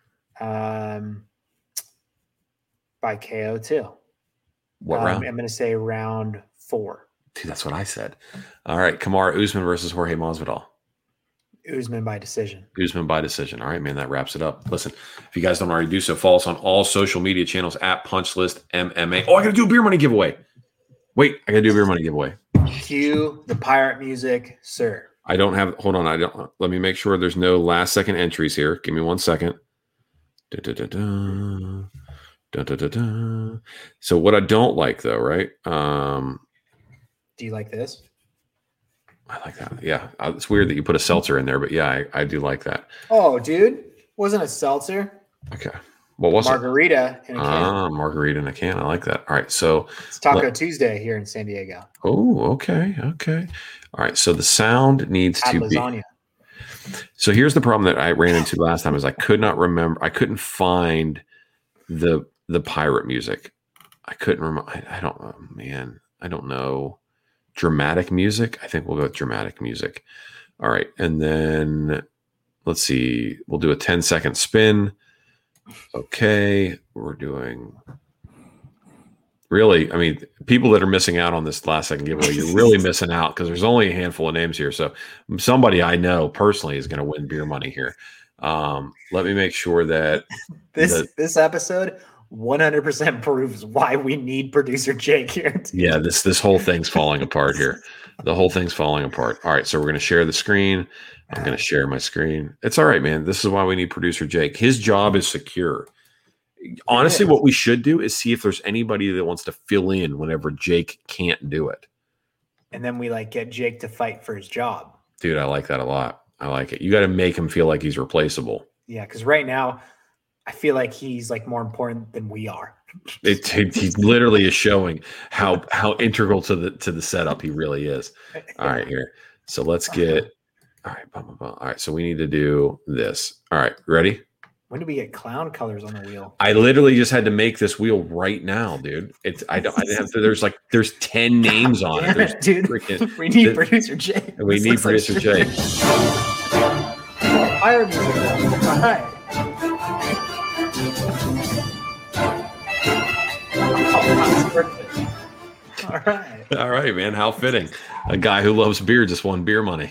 by KO too. What round? I'm going to say round 4. Dude, that's what I said. All right, Kamaru Usman versus Jorge Masvidal. Usman by decision. Usman by decision. All right, man, that wraps it up. Listen, if you guys don't already do so, follow us on all social media channels at Punch List MMA. Oh, I got to do a beer money giveaway. Wait, I got to do a beer money giveaway. Cue the pirate music, sir. I don't have, hold on. Let me make sure there's no last second entries here. Give me 1 second. So what I don't like though, right? Do you like this? I like that. Yeah. It's weird that you put a seltzer in there, but yeah, I do like that. Oh, dude. Wasn't a seltzer. Okay. What was margarita in a can. Margarita in a can. I like that. All right. So it's Taco Tuesday here in San Diego. Oh, okay. Okay. All right. So the sound needs to lasagna. Be. So here's the problem that I ran into last time is I could not remember. I couldn't find the pirate music. I couldn't remember. I don't know, man. I don't know. Dramatic music. I think we'll go with dramatic music. All right. And then let's see. We'll do a 10-second spin. Okay. We're doing really, I mean, people that are missing out on this last second giveaway, you're really missing out because there's only a handful of names here. So somebody I know personally is going to win beer money here. Let me make sure that this episode 100% proves why we need producer Jake here. Yeah, this whole thing's falling apart here. The whole thing's falling apart. All right, so we're going to share the screen. I'm going to share my screen. It's all right, man. This is why we need producer Jake. His job is secure. Honestly, what we should do is see if there's anybody that wants to fill in whenever Jake can't do it. And then we get Jake to fight for his job. Dude, I like that a lot. I like it. You got to make him feel like he's replaceable. Yeah, because right now I feel like he's more important than we are. He literally is showing how integral to the setup he really is. All right, here. So let's get. All right, all right. So we need to do this. All right, ready? When do we get clown colors on the wheel? I literally just had to make this wheel right now, dude. I didn't have to. There's 10 names on it. Dude, we need producer Jake. We need producer Jake. Fire music. All right. All right. All right, man. How fitting. A guy who loves beer just won beer money.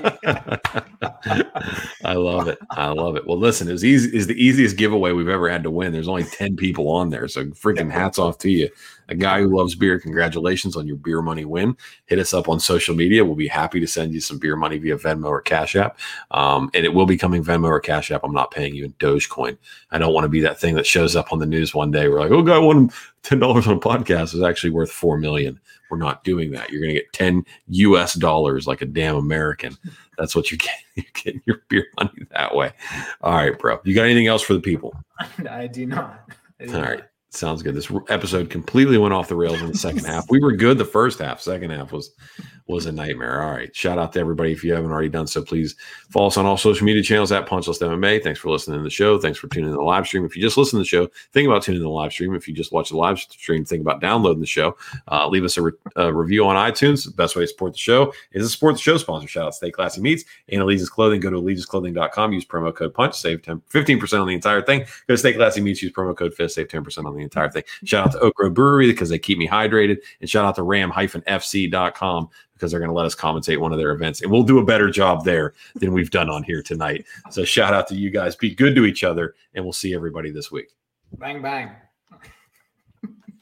I love it. I love it. Well, listen, it was easy. Is the easiest giveaway we've ever had to win. There's only 10 people on there. So freaking hats off to you. A guy who loves beer. Congratulations on your beer money win. Hit us up on social media. We'll be happy to send you some beer money via Venmo or Cash App. And it will be coming Venmo or Cash App. I'm not paying you in Dogecoin. I don't want to be that thing that shows up on the news one day. We're like, oh, guy won $10 on a podcast. It's actually worth $4 million. We're not doing that. You're going to get $10 US like a damn American. That's what you get. You're getting your beer money that way. All right, bro. You got anything else for the people? I do not. All right. Sounds good. This episode completely went off the rails in the second half. We were good the first half. Second half was a nightmare. All right. Shout out to everybody. If you haven't already done so, please follow us on all social media channels at Punch List MMA. Thanks for listening to the show. Thanks for tuning in the live stream. If you just listen to the show, think about tuning in the live stream. If you just watch the live stream, think about downloading the show. Leave us a review on iTunes. The best way to support the show is to support the show sponsor. Shout out to Stay Classy Meats and Allegiance Clothing. Go to AllegianceClothing.com. Use promo code PUNCH. Save 15% on the entire thing. Go to Stay Classy Meats. Use promo code FIST. Save 10% on the entire thing. Shout out to Oak Road Brewery because they keep me hydrated. And shout out to ram-fc.com because they're going to let us commentate one of their events. And we'll do a better job there than we've done on here tonight. So shout out to you guys. Be good to each other. And we'll see everybody this week. Bang, bang.